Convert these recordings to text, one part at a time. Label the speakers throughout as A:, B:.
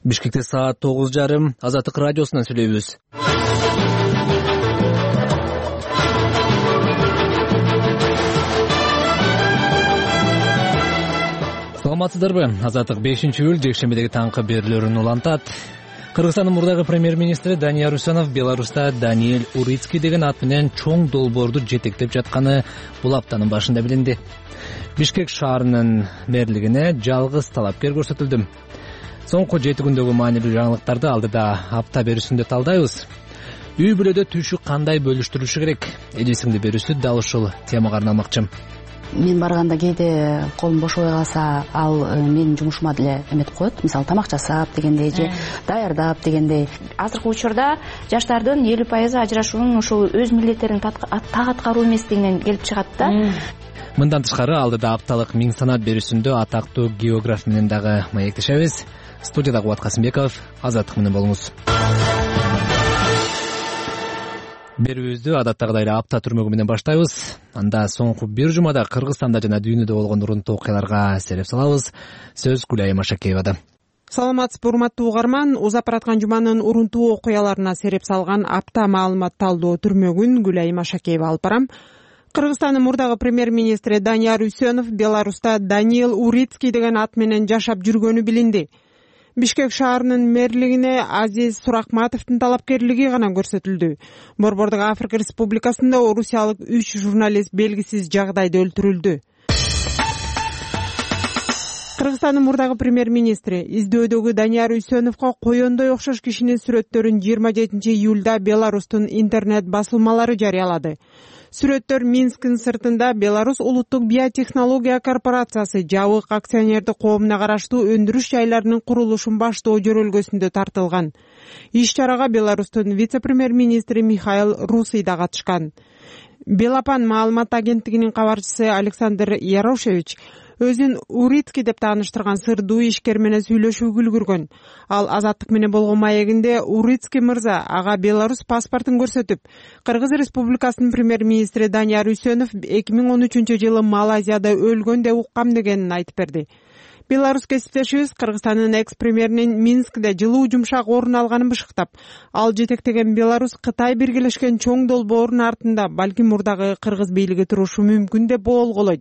A: Бишкекте саат 9:30 Азаттык радиосунан сүйлөйбүз. Саламатсыздарбы? Азаттык 5-июль жекшембидеги таңкы берүүлөрүн улантат. Кыргызстандын мурдагы премьер-министри Данияр Үсөнов Беларуста Даниэль Урицкий деген ат менен чоң долбоорду жетектеп жатканы бул аптанын башында билинди. Бишкек шаарынын мэрлигине жалгыз талапкер көрсөтүлдү. Соңку 7 күндөгү маанилүү жаңылыктарды алдыда апта берүүсүндө талдайбыз. Үй бүлөдө түйшүк кандай бөлүштүрүлүшү керек? Эдисиңди берүүсү дал ушул темага арналмакчы.
B: Мен барганда кээде колум бошобой калса, ал менин жумушума деле эметип коет. Мисалы тамак жасап дегендей же даярдап дегендей. Азыркы учурда жаштардын 50% ажырашуунун ушул өз милдеттерин так аткаруу эместигинен келип чыгат да.
A: Мындан тышкары алдыда апталык миң санат берүүсүндө атактуу географ менен дагы маектешебиз. Студияда Кубат Касымбеков, Азаттык менен болуңуз. Берүүбүздү адаттагыдай эле апта түрмөгү менен баштайбыз. Анда соңку бир жумада Кыргызстанда жана дүйнөдө болгон урунтуу окуяларга сереп салабыз. Сөз Гүлай Машакеевада.
C: Саламатсызбы, урматтуу угарман. Узап бараткан жуманын урунтуу окуяларына сереп салган апта маалымат талдоо түрмөгүн Гүлай Машакеева алып барам. Кыргызстандын мурдагы премьер-министри Данияр Үсөнов Беларуста Даниэль Урицкий деген ат менен жашап жүргөнү билинди. Бишкек шаарынын мэрлигине Азиз Суракматовдун талапкерлиги гана көрсөтүлдү. Борбордук Африка Республикасында орусиялык 3 журналист белгисиз жагдайда өлтүрүлдү. Кыргызстандын мурдагы премьер-министри издөөдөгү Данияр Үсөновго коёндой окшош кишинин сүрөттөрүн 27 июлда Беларустун интернет басылмалары жарыялады. Сүрөттөр Минскин сыртында Беларусь улуттук биотехнология корпорациясы жабык акционердик коомуна караштуу өндүрүш жайларынын курулушун баштоо жөрөлгөсүндө тартылган. Иш чарага Беларустун вице-премьер-министри Михаил Русый да катышкан. Белапан маалымат агенттигинин кабарчысы Александр Ярошевич өзүн Урицкий деп тааныштырган сырдуу ишкер менен сүйлөшүүгө үлгүргөн. Ал Азаттык менен болгон маегинде Урицкий мырза ага Беларусь паспортун көрсөтүп, Кыргыз Республикасынын премьер-министри Данияр Үсөнов 2013-жылы Малайзияда өлгөн деп уккам дегенин айтып берди. Беларусь кесиптешибиз Кыргызстандын экс-премьеринин Минскде жылуу жумшак орун алганын бышыктап, ал жетектеген Беларусь Кытай биргелешкен чоң долбоорунун артында балким мурдагы кыргыз бийлиги турушу мүмкүн деп болголойт.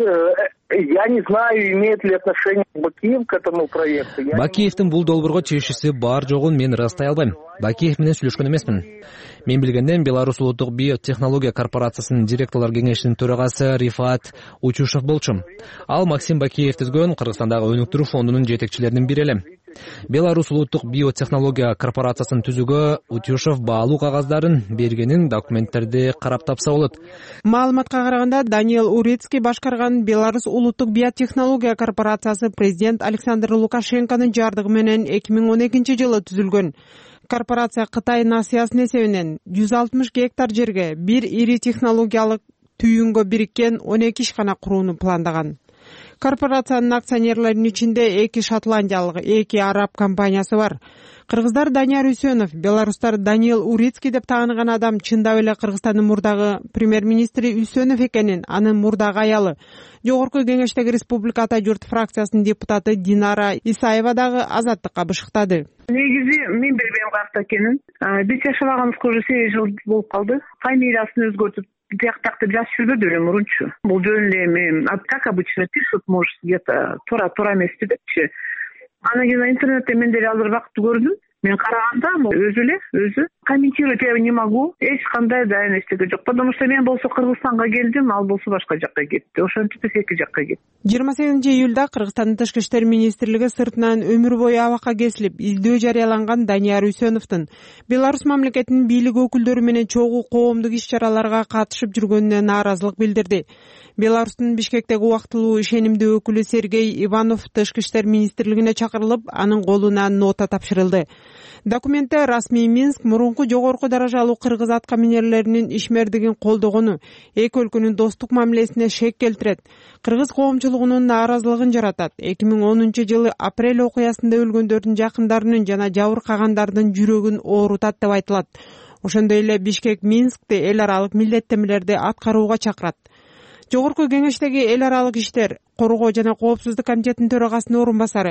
D: Я не знаю, имеет ли отношение Бакиев к этому проекту.
A: Бакиевдин бул долбоорго чечиши бар жогун мен ырастай албайм. Бакиев менен сүйлөшкөн эмесмин. Мен билгенден Беларусь улуттук биотехнология корпорациясынын директорлор кеңешинин төрагасы Рифат Учушев болчу. Ал Максим Бакиев түзгөн Кыргызстандагы өнүктүрүү фондунун жетекчилеринин бири эле. Беларусь улуттук биотехнология корпорациясын түзүүгө Учушев баалуу кагаздарын бергенин документтерди карап тапса болот.
C: Маалыматка караганда Даниэль Урицкий башкарган Беларусь улуттук биотехнология корпорациясы президент Александр Лукашенконун жардыгы менен 2012-жылы түзүлгөн. Корпорация Кытай насыясынын эсебинен 160 гектар жерге бир ири технологиялык түйүнгө бириккен 12 ишкана курууну пландаган. Корпорациянын акционерлеринин ичинде 2 шотландиялык, 2 араб компаниясы бар. Кыргыздар Данияр Үсөнов, беларустар Даниэль Урицкий деп тааныган адам чындап эле Кыргызстандын мурдагы премьер-министри Үсөнов экенин, анын мурдагы аялы, Жогорку кеңештеги Республика Ата журт фракциясынын депутаты Динара Исаева дагы Азаттыкка бышыктады.
E: Негизи мен билбейм каякта экенин. Биз жашабаганыбызга уже 8 жыл болуп калды. Фамилиясын өзгөртүп тактап жазып жүрбөдү эле мурунчу. Бул жөн эле эми как обычно пишут, может где-то туура эмеспи депчи. Анан кийин интернетте мен деле азыр бакытты көрдүм. Мен караганда өзү комментировать я не могу. Эч кандай да эчтеке жок. Потому что мен болсо Кыргызстанга келдим, ал болсо башка жакка кетти. Ошентип эки жакка кетти.
C: 28 июлда Кыргызстандын Тышкы иштер министрлиги сыртынан өмүр бою абакка кесилип, издөө жарыяланган Данияр Үсөновдун Беларусь мамлекетинин бийлик өкүлдөрү менен чогуу коомдук иш-чараларга катышып жүргөнүнө нааразылык билдирди. Беларустун Бишкектеги убактылуу ишенимдүү өкүлү Сергей Иванов Тышкы иштер министрлигине чакырылып, анын колуна нота тапшырылды. Документте расмий Минск мурунку жогорку даражалуу кыргыз аткаминерлеринин ишмердигин колдогону, эки өлкөнүн достук мамилесине шек келтирет, кыргыз коомчулугунун нааразылыгын жаратат. 2010-жылы апрель окуясында өлгөндөрдүн жакындарынын жана жабыркагандардын жүрөгүн оорутат деп айтылат. Ошондой эле Бишкек Минскте эл аралык милдеттемелерди аткарууга чакырат. Жогорку кеңештеги эл аралык иштер, коргоо жана коопсуздук комитетинин төрагасынын орун басары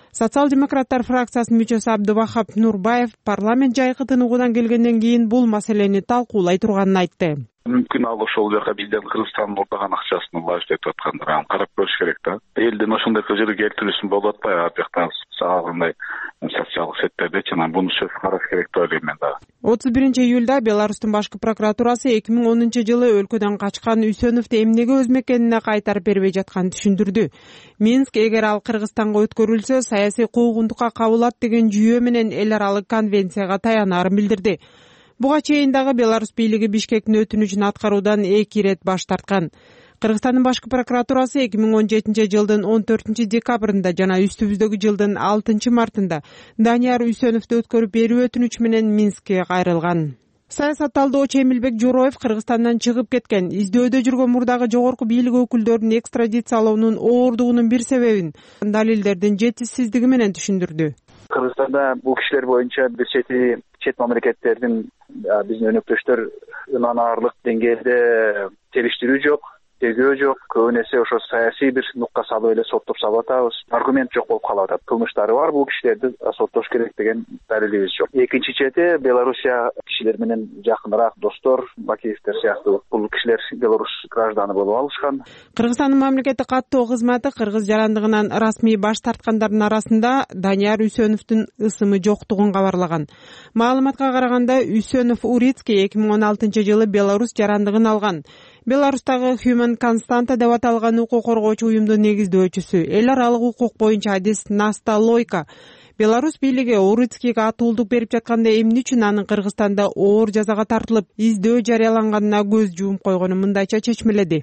C: Социал демократтар фракциясынын мүчөсү Абдывахап Нурбаев парламент жайкы тыныгуудан келгенден кийин бул маселени талкуулай турганын айтты.
F: Мүмкүн ал ошол жака бизден Кыргызстандын ордогон акчасын лажд этип аткандар, аны карап көрүш керек да. Элдин ошондой көзөлү келтирүүсүн болуп атпайбы, ал жакта сагагандай социалдык сеттерде чынан буну сөз караш керек деп ойлойм мен да.
C: 31-июлда Беларустун башкы прокуратурасы 2010-жылы өлкөдөн качкан Үсөновду эмнеге өз мекенине кайтарып бербей жатканын түшүндүрдү. Минск эгер ал Кыргызстанга өткөрүлсө саясий куугунтукка кабылат деген жүйө менен эл аралык конвенцияга таянарын билдирди. Буга чейин дагы Беларусь бийлиги Бишкектин өтүнүчүн аткаруудан 2 ирет баш тарткан. Кыргызстандын башкы прокуратурасы 2017-жылдын 14 декабрында жана үстүбүздөгү жылдын 6 мартында Данияр Үсөновду өткөрүп берүү өтүнүчү менен Минскке кайрылган. Саясатталдоочу Эмилбек Жороев Кыргызстандан чыгып кеткен, издөөдө жүргөн мурдагы жогорку бийлик өкүлдөрүн экстрадициялоонун оордугунун бир себебин далилдердин жетишсиздиги менен түшүндүрдү.
G: Кыргызстанда бул кишилер боюнча бир чет мамлекеттердин биздин өнөктөштөр ынанарлык деңгээлде териштирүү жок, тергөө жок. Көбүн эсе ошо саясий бир нукка салып эле соттоп салып атабыз. Аргумент жок болуп калып атат. Кылмыштары бар, бул кишилерди соттош керек деген далилибиз жок. Экинчи чети Белоруссия кишилер менен жакыныраак достор, Бакиевтер сыяктуу бул кишилер Беларусь гражданы болуп алышкан.
C: Кыргызстандын мамлекеттик каттоо кызматы кыргыз жарандыгынан расмий баш тарткандардын арасында Данияр Үсөновдун ысымы жоктугун кабарлаган. Маалыматка караганда Үсөнов Урицкий 2016-жылы Беларусь жарандыгын алган. Беларустагы Human Constanta деп аталган укук коргоочу уюмдун негиздөөчүсү, эл аралык укук боюнча адис Наста Лойка Беларусь бийлиги Урицкийге атуулдук берип жатканда эмне үчүн анын Кыргызстанда оор жазага тартылып, издөө жарыяланганына көз жумуп койгону мындайча чечмеледи.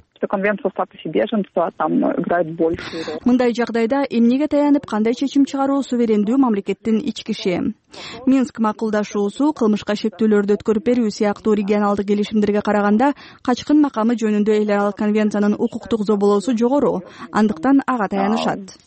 H: Мындай жагдайда эмнеге таянып кандай чечим чыгаруу суверендүү мамлекеттин ички иши. Минск макулдашуусу кылмышка шектүүлөрдү өткөрүп берүү сыяктуу регионалдык келишимдерге караганда качкын макамы жөнүндө эл аралык конвенциянын укуктук зоболоосу жогору, андыктан ага таянышат.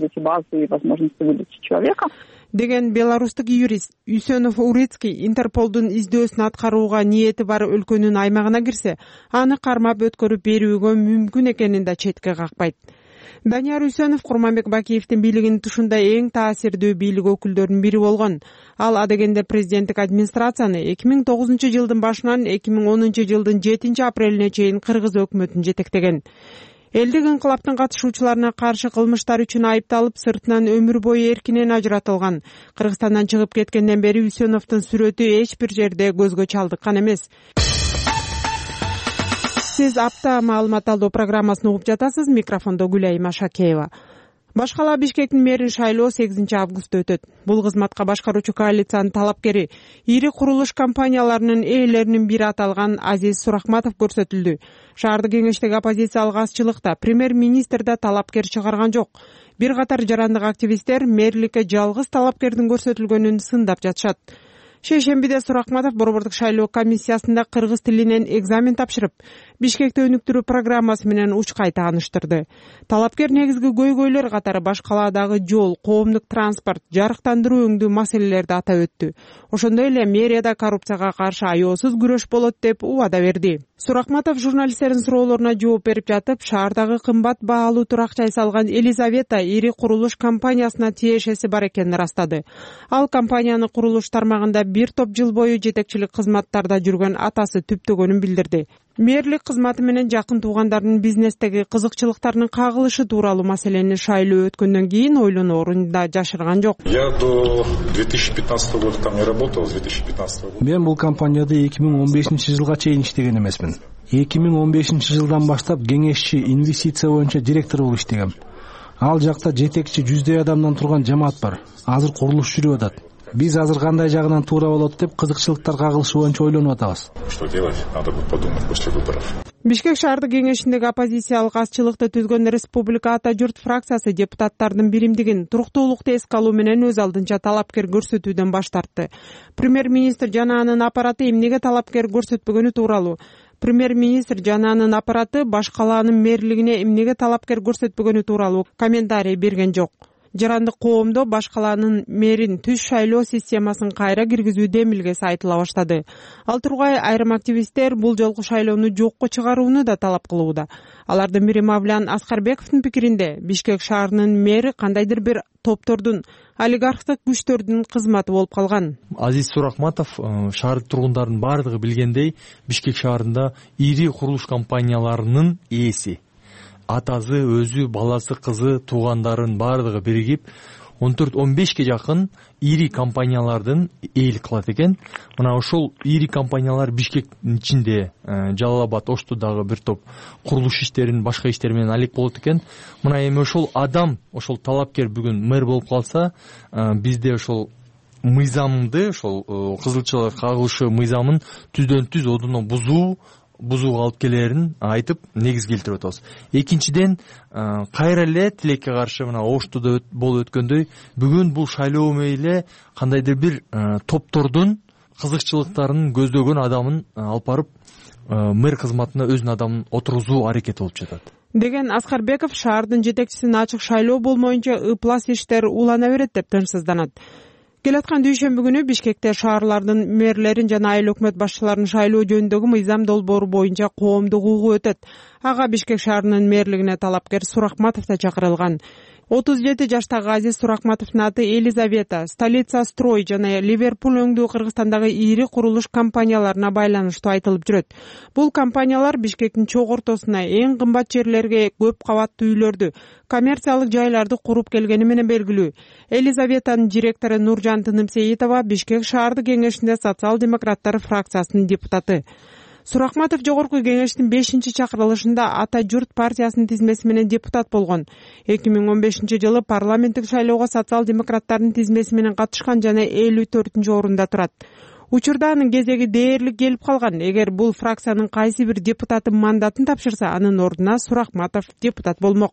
C: Деген беларустук юрист Үсөнов Урицкий Интерполдун издөөсүн аткарууга ниети бар өлкөнүн аймагына кирсе, аны кармап өткөрүп берүүгө мүмкүн экенин да четке какпайт. Данияр Үсөнов Курманбек Бакиевдин бийлигинин тушунда эң таасирдүү бийлик өкүлдөрүнүн бири болгон. Ал адегенде президенттик администрацияны 2009-жылдын башынан 2010-жылдын 7 апрелине чейин кыргыз өкмөтүн жетектеген. Элдик инкылаптын катышуучуларына каршы кылмыштар үчүн айыпталып, сыртынан өмүр бою эркинен ажыратылган. Кыргызстандан чыгып кеткенден бери Үсөновдун сүрөтү эч бир жерде көзгө чалдыккан эмес. Сиз апта маалымат алуу программасын угуп жатасыз. Микрофондо Гүлайым Ашакеева. Башкала Бишкектин мэрин шайлоо 8 августта өтөт. Бул кызматка башкаруучу коалициянын талапкери ири курулуш компанияларынын ээлеринин бири аталган Азиз Сурахматов көрсөтүлдү. Шаардык кеңештеги оппозициялык азчылыкта премьер-министр да талапкер чыгарган жок. Бир катар жарандык активисттер мэрликке жалгыз талапкердин көрсөтүлгөнүн сындап жатышат. Шейшембиде Сурахматов борбордук шайлоо комиссиясында кыргыз тилинен экзамен тапшырып, Бишкекти өнүктүрүү программасы менен учкай тааныштырды. Талапкер негизги көйгөйлөр катары баш калаадагы жол, коомдук транспорт, жарыктандыруу өңдүү маселелерди атап өттү. Ошондой эле мэрияда коррупцияга каршы аеосуз күрөш болот деп убада берди. Сурахматов журналисттердин суроолоруна жооп берип жатып, шаардагы кымбат баалуу турак жай салган Елизавета ири курулуш компаниясына тиешеси бар экенин ырастады. Ал компанияны курулуш тармагында бир топ жыл бою жетекчилик кызматтарда жүргөн атасы түптөгөнүн билдирди. Мэрлик кызматы менен жакын туугандарынын бизнестеги кызыкчылыктарынын кагылышы тууралуу маселени шайлоо өткөндөн кийин ойлоноорун да жашырган жок.
I: Я до 2015 года там не работал, с 2015 года.
J: Мен бул компанияда 2015-жылга чейин иштеген эмесмин. 2015-жылдан баштап кеңешчи инвестиция боюнча директор болуп иштегем. Ал жакта жетекчи 100 адамдан турган жамаат бар. Азыр курулуш жүрүп атат. Биз азыр кандай жагынан туура болот деп кызыкчылыктар кагылышы боюнча ойлонуп атабыз.
I: Что делать? Надо будет подумать после выборов.
C: Бишкек шаардык кеңешиндеги оппозициялык азчылыкты түзгөн Республика Ата журт фракциясы депутаттардын биримдигин туруктуулукту эске алуу менен өз алдынча талапкер көрсөтүүдөн баш тартты. Премьер-министр жана анын аппараты эмнеге талапкер көрсөтпөгөнү тууралуу Премьер-министр жана анын аппараты баш калаанын мэрлигине эмнеге талапкер көрсөтпөгөнү тууралуу комментарий берген жок. жарандык коомдо баш калаанын мэрин түз шайлоо системасын кайра киргизүү демилгеси айтыла баштады. Ал тургай айрым активисттер бул жолку шайлоону жокко чыгарууну да талап кылууда. Алардын бири Мавлян Аскарбековдун пикиринде Бишкек шаарынын мэри кандайдыр бир топтордун, олигархтык күчтөрдүн кызматы болуп калган.
K: Азиз Сурахматов шаар тургундарынын баардыгы билгендей, Бишкек шаарында ири курулуш компанияларынын ээси. Атасы, өзү, баласы, кызы, туугандарынын баардыгы биригип 14-15 жакын ири компаниялардын ээлик кылат экен. Мына ошол ири компаниялар Бишкектин ичинде Жалал-Абад, Ошту дагы бир топ курулуш иштерин, башка иштер менен алек болот экен. Мына эми ошол адам, ошол талапкер бүгүн мэр болуп калса, бизде ошол мыйзамды, ошол кызылчалар кагылышы мыйзамын түздөн түз одуно бузууга алып келерин айтып негиз келтирип атабыз. Экинчиден, кайра эле тилекке каршы мына Оштуда болуп өткөндөй, бүгүн бул шайлоо мейли кандайдыр бир топтордун кызыкчылыктарын көздөгөн адамын алып барып мэр кызматына өзүнүн адамын отургузуу аракети болуп жатат
C: деген Аскарбеков шаардын жетекчисин ачык шайлоо болмоюнча ыплас иштер улана берет деп тынчсызданат. Келаткан дүйшөмбү күнү Бишкекте шаарлардын мэрлерин жана айыл өкмөт башчыларын шайлоо жөнүндөгү мыйзам долбоору боюнча коомдук угуу өтөт. Ага Бишкек шаарынын мэрлигине талапкер Сурахматов да чакырылган. 37 жаштагы Азиз Сурахматовдун аты Елизавета, Столица Строй жана Ливерпуль өңдүү Кыргызстандагы ири курулуш компанияларына байланыштуу айтылып жүрөт. Бул компаниялар Бишкектин чок ортосуна эң кымбат жерлерге көп кабаттуу үйлөрдү, коммерциялык жайларды куруп келгени менен белгилүү. Елизаветанын директору Нуржан Тынымсейитова Бишкек шаардык кеңешинде социал-демократтар фракциясынын депутаты. Сурахматов жогорку кеңештин 5-чакырылышында Ата журт партиясынын тизмеси менен депутат болгон. 2015-жылы парламенттик шайлоого социал-демократтардын тизмеси менен катышкан жана 54-орунда турат. Учурда анын кезеги дээрлик келип калган. Эгер бул фракциянын кайсы бир депутаты мандатын тапшырса, анын ордуна Сурахматов депутат болмок.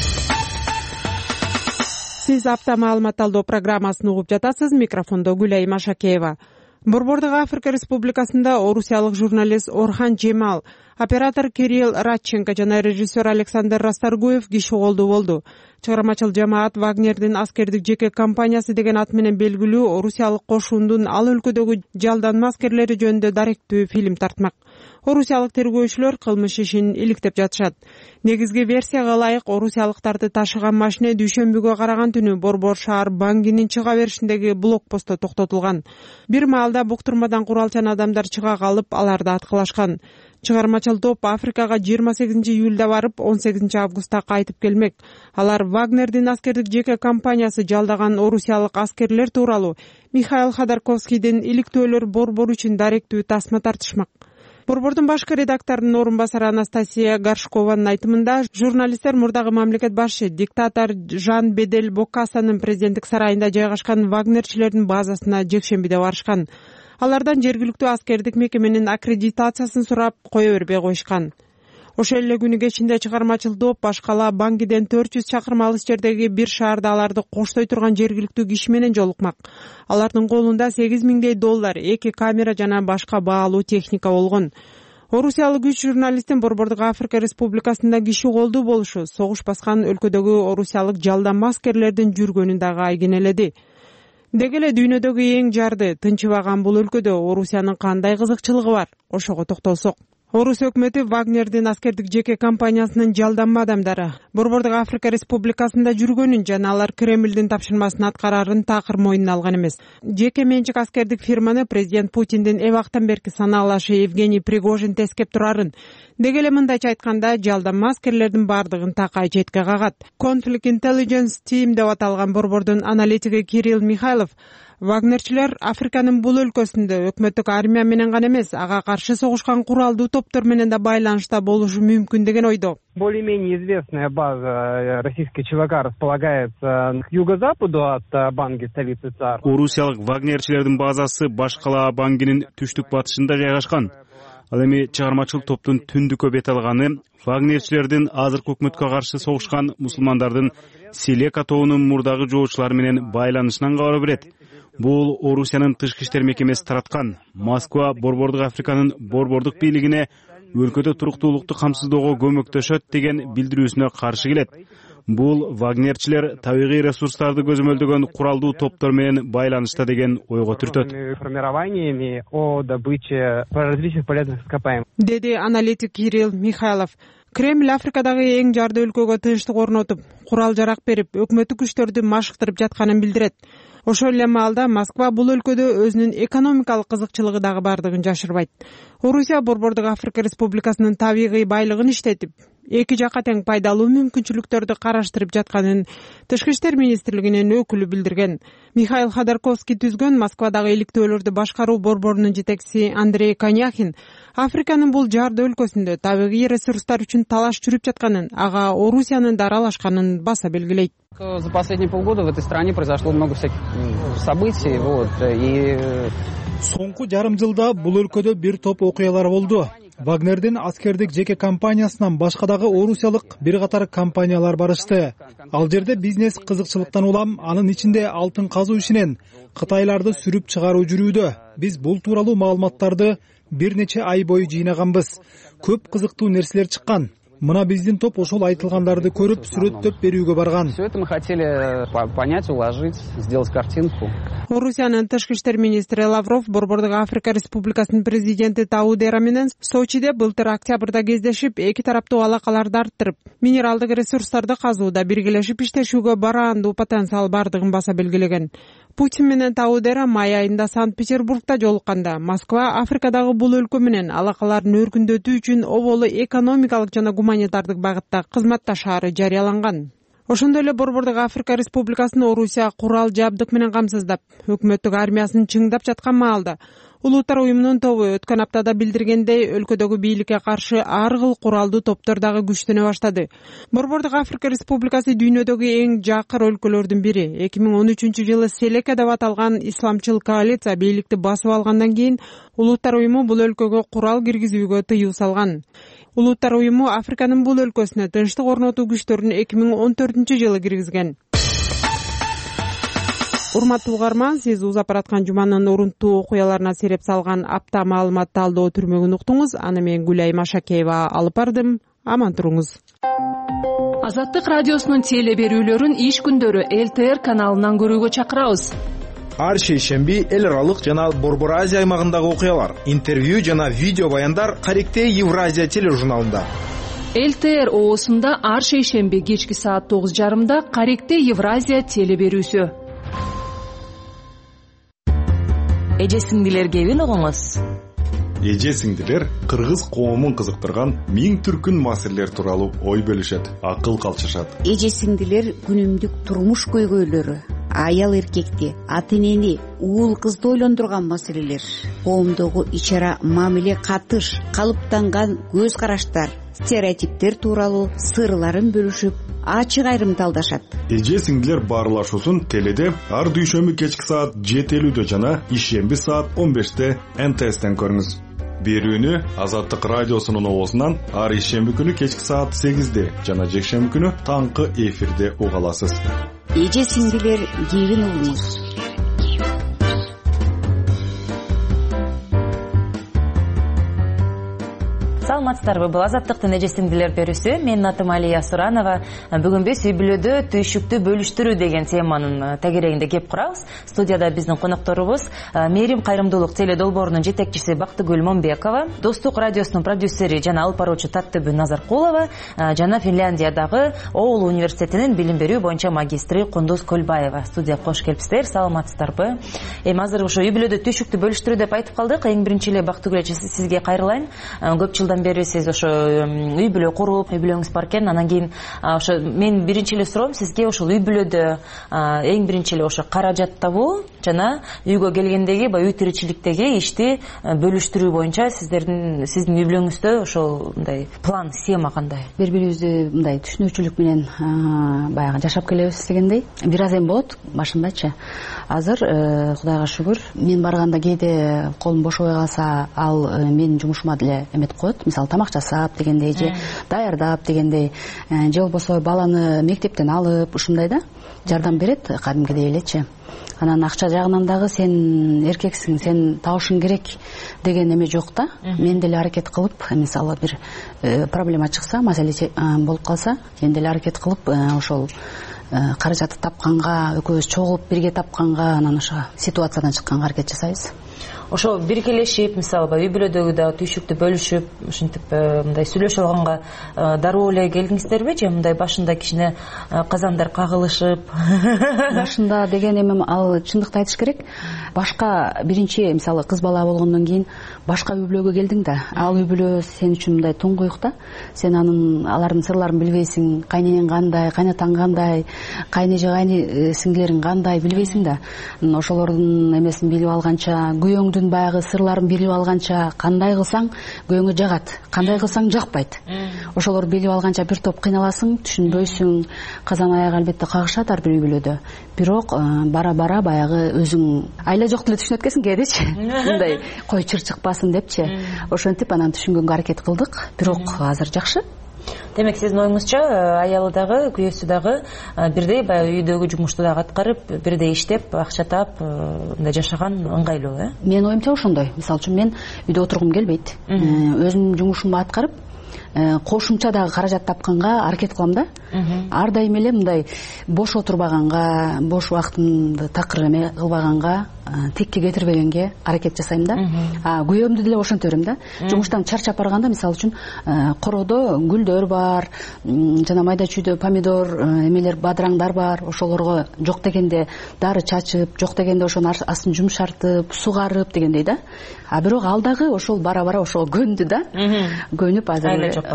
C: Сиз апта маалымат талдоо программасын угуп жатасыз. Микрофондо Гүлай Машакеева. Борбордук Африка Республикасында орусиялык журналист Орхан Жемал, оператор Кирилл Радченко жана режиссер Александр Расторгуев киши колдуу болду. Чыгармачыл жамаат Вагнердин аскердик жеке компаниясы деген ат менен белгилүү орусиялык кошуундун ал өлкөдөгү жалданма аскерлери жөнүндө даректүү фильм тартмак. Орусиялык тергөөчүлөр кылмыш ишин иликтеп жатышат. Негизги версияга ылайык орусиялыктарды ташыган машина дүйшөмбүгө караган түнү Борбор шаар Бангинин чыга беришиндеги блокпостто токтотулган. Бир маалда буктурмадан куралчан адамдар чыга калып, аларды аткылашкан. Чыгармачыл топ Африкага 28-июлда барып, 18-августта кайтып келмек. Алар Вагнердин аскердик жеке компаниясы жалдаган орусиялык аскерлер тууралуу Михаил Ходорковскийдин иликтөөлөр борбор үчүн даректүү тасма тартышмак. Борбордун башкы редакторунун орун басары Анастасия Горшкованын айтымында, журналисттер мурдагы мамлекет башчы диктатор Жан Бедель Бокассанын президенттик сарайында жайгашкан вагнерчилердин базасына жекшембиде барышкан. Алардан жергиликтүү аскердик мекеменин аккредитациясын сурап, кое бербей коюшкан. Ошол эле күнү кечинде чыгармачыл топ башкала Бангиден 400 чакырым алыс жердеги бир шаарда аларды коштой турган жергиликтүү киши менен жолукмак. Алардын колунда $8,000, 2 камера жана башка баалуу техника болгон. Орусиялык 3 журналисттин Борбордук Африка Республикасында киши колдуу болушу согуш баскан өлкөдөгү орусиялык жалданма аскерлердин жүргөнүн дагы айгинеледи. Деги эле дүйнөдөгү эң жарды, тынчыбаган бул өлкөдө Орусиянын кандай кызыкчылыгы бар? Ошого токтолсок. Орус өкмөтү Вагнердин аскердик жеке компаниясынын жалданма адамдары Борбордук Африка Республикасында жүргөнүн жана алар Кремлдин тапшырмасын аткарарын такыр мойнуна алган эмес. Жеке менчик аскердик фирманы президент Путиндин эбактан берки санаалашы Евгений Пригожин тескеп турарын. Деги эле мындайча айтканда, жалданма аскерлердин бардыгын такай четке кагат. Conflict Intelligence Team деп аталган борбордун аналитиги Кирилл Михайлов Вагнерчилер Африканын бул өлкөсүндө өкмөттүк армия менен гана эмес, ага каршы согушкан куралдуу топтор менен да байланышта болушу мүмкүн деген ойдо.
L: Более-менее известная база российской ЧВК располагается к юго-западу от Банги, столицы ЦАР.
M: Орусиялык вагнерчилердин базасы баш кала Бангинин түштүк батышында жайгашкан. Ал эми чыгармачыл топтун түндүккө бет алганы вагнерчилердин азыркы өкмөткө каршы согушкан мусулмандардын Селека тобунун мурдагы жоочулары менен байланышынан кабар берет. Бул Орусиянын тышкы иштер мекемеси тараткан. Москва Борбордук Африканын борбордук бийлигине өлкөдө туруктуулукту камсыздоого көмөктөшөт деген билдирүүсүнө каршы келет. Бул вагнерчилер табигый ресурстарды көзөмөлдөгөн куралдуу топтор менен байланышта деген ойго түртөт.
L: Формированиями о добыче различных полезных ископаемых.
C: Деди аналитик Кирилл Михайлов. Кремль Африкадагы эң жарды өлкөгө тынчтык орнотуп, курал жарак берип, өкмөттүк күчтөрдү машыктырып жатканын билдирет. Ошол эле маалда Москва бул өлкөдө өзүнүн экономикалык кызыкчылыгы дагы бардыгын жашырбайт. Орусия Борбордук Африка Республикасынын табигый байлыгын иштетип, эки жакка тең пайдалуу мүмкүнчүлүктөрдү караштырып жатканын Тышкы иштер министрлигинин өкүлү билдирген. Михаил Ходорковский түзгөн Москвадагы иликтөөлөрдү башкаруу борборунун жетекчиси Андрей Коньяхин Африканын бул жарды өлкөсүндө табигый ресурстар үчүн талаш жүрүп жатканын, ага Орусиянын да аралашканын баса белгилейт.
N: За последние полгода в этой стране произошло много всяких событий, и
O: соңку жарым жылда бул өлкөдө бир топ окуялар болду. Вагнердин аскердик жеке компаниясынан башка дагы орусиялык бир катар компаниялар барышты. Ал жерде бизнес кызыкчылыктан улам, анын ичинде алтын казуу ишинен кытайларды сүрүп чыгаруу жүрүүдө. Биз бул тууралуу маалыматтарды бир нече ай бою жыйнаганбыз. Көп кызыктуу нерселер чыккан. Мына биздин топ ошол айтылгандарды көрүп, сүрөттөп берүүгө барган.
N: Все это мы хотели понять, уложить, сделать картинку.
C: Орусиянын тышкы иштер министри Лавров Борбордук Африка Республикасынын президенти Таудера менен Сочиде былтыр октябрда кездешип, эки тараптуу алакаларды арттырып, минералдык ресурстарды казууда биргелешип иштешүүгө бараандуу потенциал бардыгын баса белгилеген. Путин менен Таудера май айында Санкт-Петербургда жолукканда Москва Африкадагы бул өлкө менен алакаларын өркүндөтүү үчүн оболу экономикалык жана гуманитардык багытта кызматташаары жарыяланган. Ошондой эле Борбордук Африка Республикасын Орусия курал жабдык менен камсыздап, өкмөттүк армиясын чыңдап жаткан маалда Улуттар уюмунун тобу өткөн аптада билдиргендей, өлкөдөгү бийликке каршы ар кыл куралдуу топтор дагы күчтөнө баштады. Борбордук Африка Республикасы дүйнөдөгү эң жакыр өлкөлөрдүн бири. 2013-жылы Селека деп аталган исламчыл коалиция бийликти басып алгандан кийин Улуттар уюму бул өлкөгө курал киргизүүгө тыюу салган. Улуттар уюму Африканын бул өлкөсүнө тынчтык орнотуу күчтөрүн 2014-жылы киргизген. Урматтуу угарман, сиз узап бараткан жуманын урунттуу окуяларына сереп салган апта маалымат талдоо түрмөгүн уктуңуз. Аны мен Гүлай Машакеева алып бардым. Аман туруңуз.
P: Азаттык радиосунун теле берүүлөрүн иш күндөрү ЛТР каналынан көрүүгө чакырабыз.
Q: Ар шейшемби эл аралык жана Борбор Азия аймагындагы окуялар, интервью жана видео баяндар Каректе Евразия тележурналында.
P: ЛТР оосунда ар шейшемби кечки саат 9:30 Каректе Евразия теле берүүсү.
R: Эже сиңдилер кебин угуңуз.
I: Эже сиңдилер кыргыз коомун кызыктырган миң түркүн маселелер тууралуу ой бөлүшөт, акыл калчышат.
S: Эже сиңдилер күнүмдүк турмуш көйгөйлөрү, аял эркекти, ата энени, уул кызды ойлондурган маселелер, коомдогу ичара мамиле катыш, калыптанган көз караштар, стереотиптер тууралуу сырларын бөлүшүп, ачык айрымдалдашат.
I: Эже сиңдилер баарлашуусун теледе ар дүйшөмбү кечки саат 7:50 жана ишемби саат 15 НТСтен көрүңүз. Берүүнү Азаттык радиосунун оосунан ар ишемби күнү кечки саат 8 жана жекшемби күнү таңкы эфирде уга аласыз.
S: Эже сиңдилер кебин угуңуз.
R: Саламатсыздарбы? Бул Азаттыктын эже сиңдилер берүүсү. Менин атым Алия Суранова. Бүгүн биз үй бүлөдө түйшүктү бөлүштүрүү деген теманын тегерегинде кеп курабыз. Студияда биздин конокторубуз Мээрим кайрымдуулук теле долбоорунун жетекчиси Бактыгүл Момбекова, Достук радиосунун продюсери жана алып баруучу Таттыбү Назаркулова жана Финляндиядагы Оулу университетинин билим берүү боюнча магистри Кундуз Көлбаева. Студияга кош келипсиздер. Саламатсыздарбы? Азыр ошо үй бүлөдө түйшүктү бөлүштүрүү деп айтып калдык. Эң биринчи эле Бактыгүл эже сизге кайрылайын. Көп жылдан бери сиз ошо үй бүлө куруп, үй бүлөңүз бар экен. Анан кийин ошо мен биринчи эле суроом сизге ошол үй бүлөдө эң биринчи эле ошо каражат табуу жана үйгө келгендеги үй тиричиликтеги ишти бөлүштүрүү боюнча сиздин үй бүлөңүздө ошол мындай план, схема кандай?
B: Бири бирибизди мындай түшүнүүчүлүк менен баягы жашап келебиз дегендей. Бир аз эми болот башындачы. Азыр Кудайга шүгүр, мен барганда кээде колум бошобой калса, ал менин жумушума деле эметип коет. Мисалы тамак жасап дегендей, же даярдап дегендей, же болбосо баланы мектептен алып ушундай да жардам берет кадимкидей элечи. анан акча жагынан дагы сен эркексиң, сен табышың керек деген эме жок да. Мен деле аракет кылып, мисалы бир проблема чыкса, маселе болуп калса, мен деле аракет кылып ошол каражатты тапканга, экөөбүз чогулуп бирге тапканга, анан ошо ситуациядан чыкканга аракет жасайбыз.
R: Ошо биргелешип, мисалы үй бүлөдөгү дагы түйшүктү бөлүшүп, ушинтип мындай сүйлөшүп алганга дароо эле келдиңиздерби же мындай башында кичине казандар кагылышып?
B: Башында деген эми ал чындыкты айтыш керек. Башка биринчи мисалы кыз бала болгондон кийин башка үй бүлөгө келдиң да, ал үй бүлө сен үчүн мындай туңгуюк да. Сен алардын сырларын билбейсиң, кайненең кандай, кайнатаң кандай, кайнеже кайны сиңдилериң кандай билбейсиң да. Ошолордун эмесин билип алганча, күйөөңдүн баягы сырларын билип алганча, кандай кылсаң күйөөңө жагат, кандай кылсаң жакпайт. Ошолорду билип алганча бир топ кыйналасың, түшүнбөйсүң, казан аяк албетте кагышат ар бир үй бүлөдө. Бирок бара-бара баягы өзүң айла жок деле түшүнөт экенсиң кээдечи. Мындай кой чыр чыкпасын депчи. Ошентип анан түшүнгөнгө аракет кылдык. Бирок азыр жакшы.
R: Демек сиздин оюңузча аялы дагы, күйөөсү дагы бирдей баягы үйдөгү жумушту дагы аткарып, бирдей иштеп, акча таап, мындай жашаган ыңгайлуу, э?
B: Менин оюмча ошондой. Мисалы үчүн мен үйдө отургум келбейт. Өзүмдүн жумушумду аткарып, кошумча дагы каражат тапканга аракет кылам да. Ар дайым эле мындай бош отурбаганга, бош убактымды такыр эме кылбаганга, текке кетирбегенге аракет жасайм да. Күйөөмдү деле ошентип берем да. Жумуштан чарчап барганда, мисалы үчүн, коrodо гүлдөр бар, жана майда чүйдө помидор, эмелер, бадыраңдар бар. Ошолорго жок дегенде дары чачып, жок дегенде ошонун астын жумшартып, сугарып дегендей да. Бирок ал дагы ошол бара-бара ошого көндү да. Көнүп азыр айла жок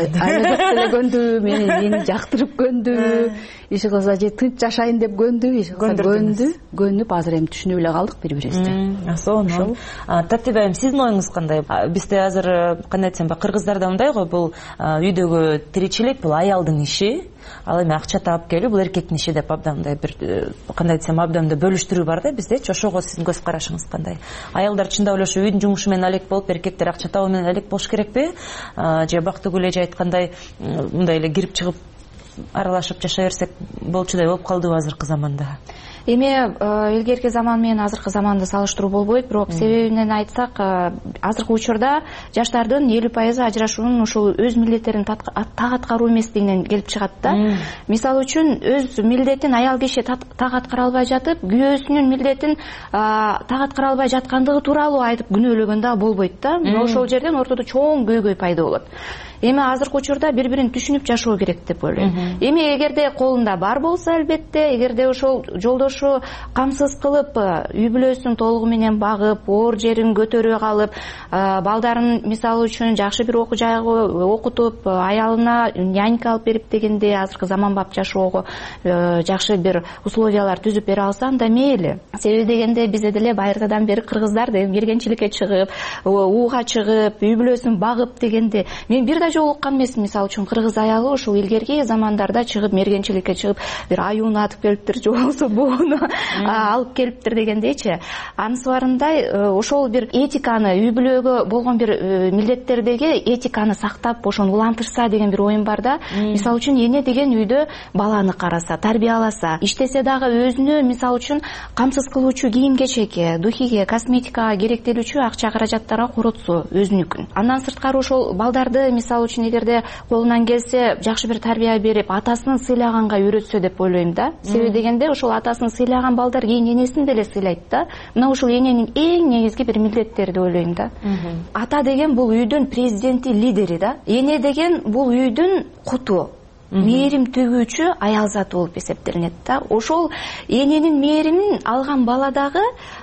B: деле көндү, мени жактырып көндү. Иши кылса же тынч жашайын деп көндү, иши кылса көнүп азыр эми түшүнүп эле калдык бири-бирибизди.
R: Сонун. Таптип айым, сиздин оюңуз кандай? Бизде азыр кандай десем, кыргыздарда мындай го, бул үйдөгү тиричилик, бул аялдын иши. Ал эми акча таап келүү бул эркектин иши деп абдан мындай бир кандай десем абдан бөлүштүрүү бар да биздечи. Ошого сиздин көз карашыңыз кандай? Аялдар чындап эле ошо үйдүн жумушу менен алек болуп, эркектер акча табуу менен алек болуш керекпи? Же Бактыгүл эже айткандай мындай эле кирип чыгып аралашып жашай берсек болчудай болуп калдыбы азыркы заманда?
B: Эми илгерки заман менен азыркы заманды салыштыруу болбойт, бирок себебинен айтсак, азыркы учурда жаштардын 50% ажырашуунун ушул өз милдеттерин так аткаруу эместигинен келип чыгат да. Мисалы үчүн, өз милдетин аял киши так аткара албай жатып, күйөөсүнүн милдетин так аткара албай жаткандыгы тууралуу айтып күнөөлөгөн да болбойт да. Ошол жерден ортодо чоң көйгөй пайда болот. Эми азыркы учурда бири-бирин түшүнүп жашоо керек деп ойлойм. Эми эгерде колунда бар болсо, албетте, эгерде ошол жолдошу камсыз кылып, үй бүлөсүн толугу менен багып, оор жерин көтөрө калып, балдарын мисалы үчүн жакшы бир окуу жайга окутуп, аялына нянька алып берип дегенде азыркы заманбап жашоого жакшы бир условиялар түзүп бере алса, анда мейли. Себеби дегенде бизде деле байыртадан бери кыргыздар мергенчиликке чыгып, ууга чыгып, үй бүлөсүн багып дегенде мен бир жолу уккан эмесмин. Мисалы үчүн кыргыз аялы ошол илгерки замандарда чыгып, мергенчиликке чыгып, бир аюуну атып келиптир, же болбосо бууну алып келиптир дегендейчи. Анысы барындай ошол бир этиканы, үй бүлөгө болгон бир милдеттердеги этиканы сактап, ошону улантышса деген бир оюм бар да. Мисалы үчүн, эне деген үйдө баланы караса, тарбияласа, иштесе дагы өзүнө мисалы үчүн камсыз кылуучу кийим-кечекке, духиге, косметикага керектелүүчү акча каражаттарга коротсо өзүнүкүн. Андан сырткары ошол балдарды мисалы үчүн эгерде колунан келсе жакшы бир тарбия берип, атасын сыйлаганга үйрөтсө деп ойлойм да. Себеби дегенде ошол атасын сыйлаган балдар кийин энесин деле сыйлайт да. Мына ушул эненин эң негизги бир милдеттери деп ойлойм да. Ата деген бул үйдүн президенти, лидери да. Эне деген бул үйдүн куту, мээрим төгүүчү аял заты болуп эсептелинет да. Ошол эненин мээримин алган бала дагы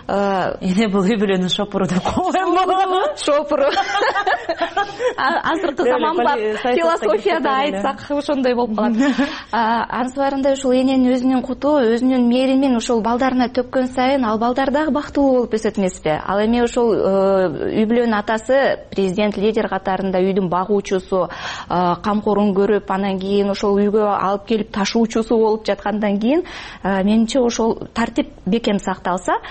R: эне бул үй бүлөнүн шопуру деп коем болобу?
B: Шопуру. Азыркы заманбап философияда айтсак ошондой болуп калат. Анысы барында ушул эненин өзүнүн куту, өзүнүн мээримин ушул балдарына төккөн сайын ал балдар дагы бактылуу болуп өсөт эмеспи? Ал эми ошол үй бүлөнүн атасы президент, лидер катарында үйдүн багуучусу, камкорун көрүп, анан кийин ошол үйгө алып келип ташуучусу болуп жаткандан кийин менимче ошол тартип бекем сакталса, бизде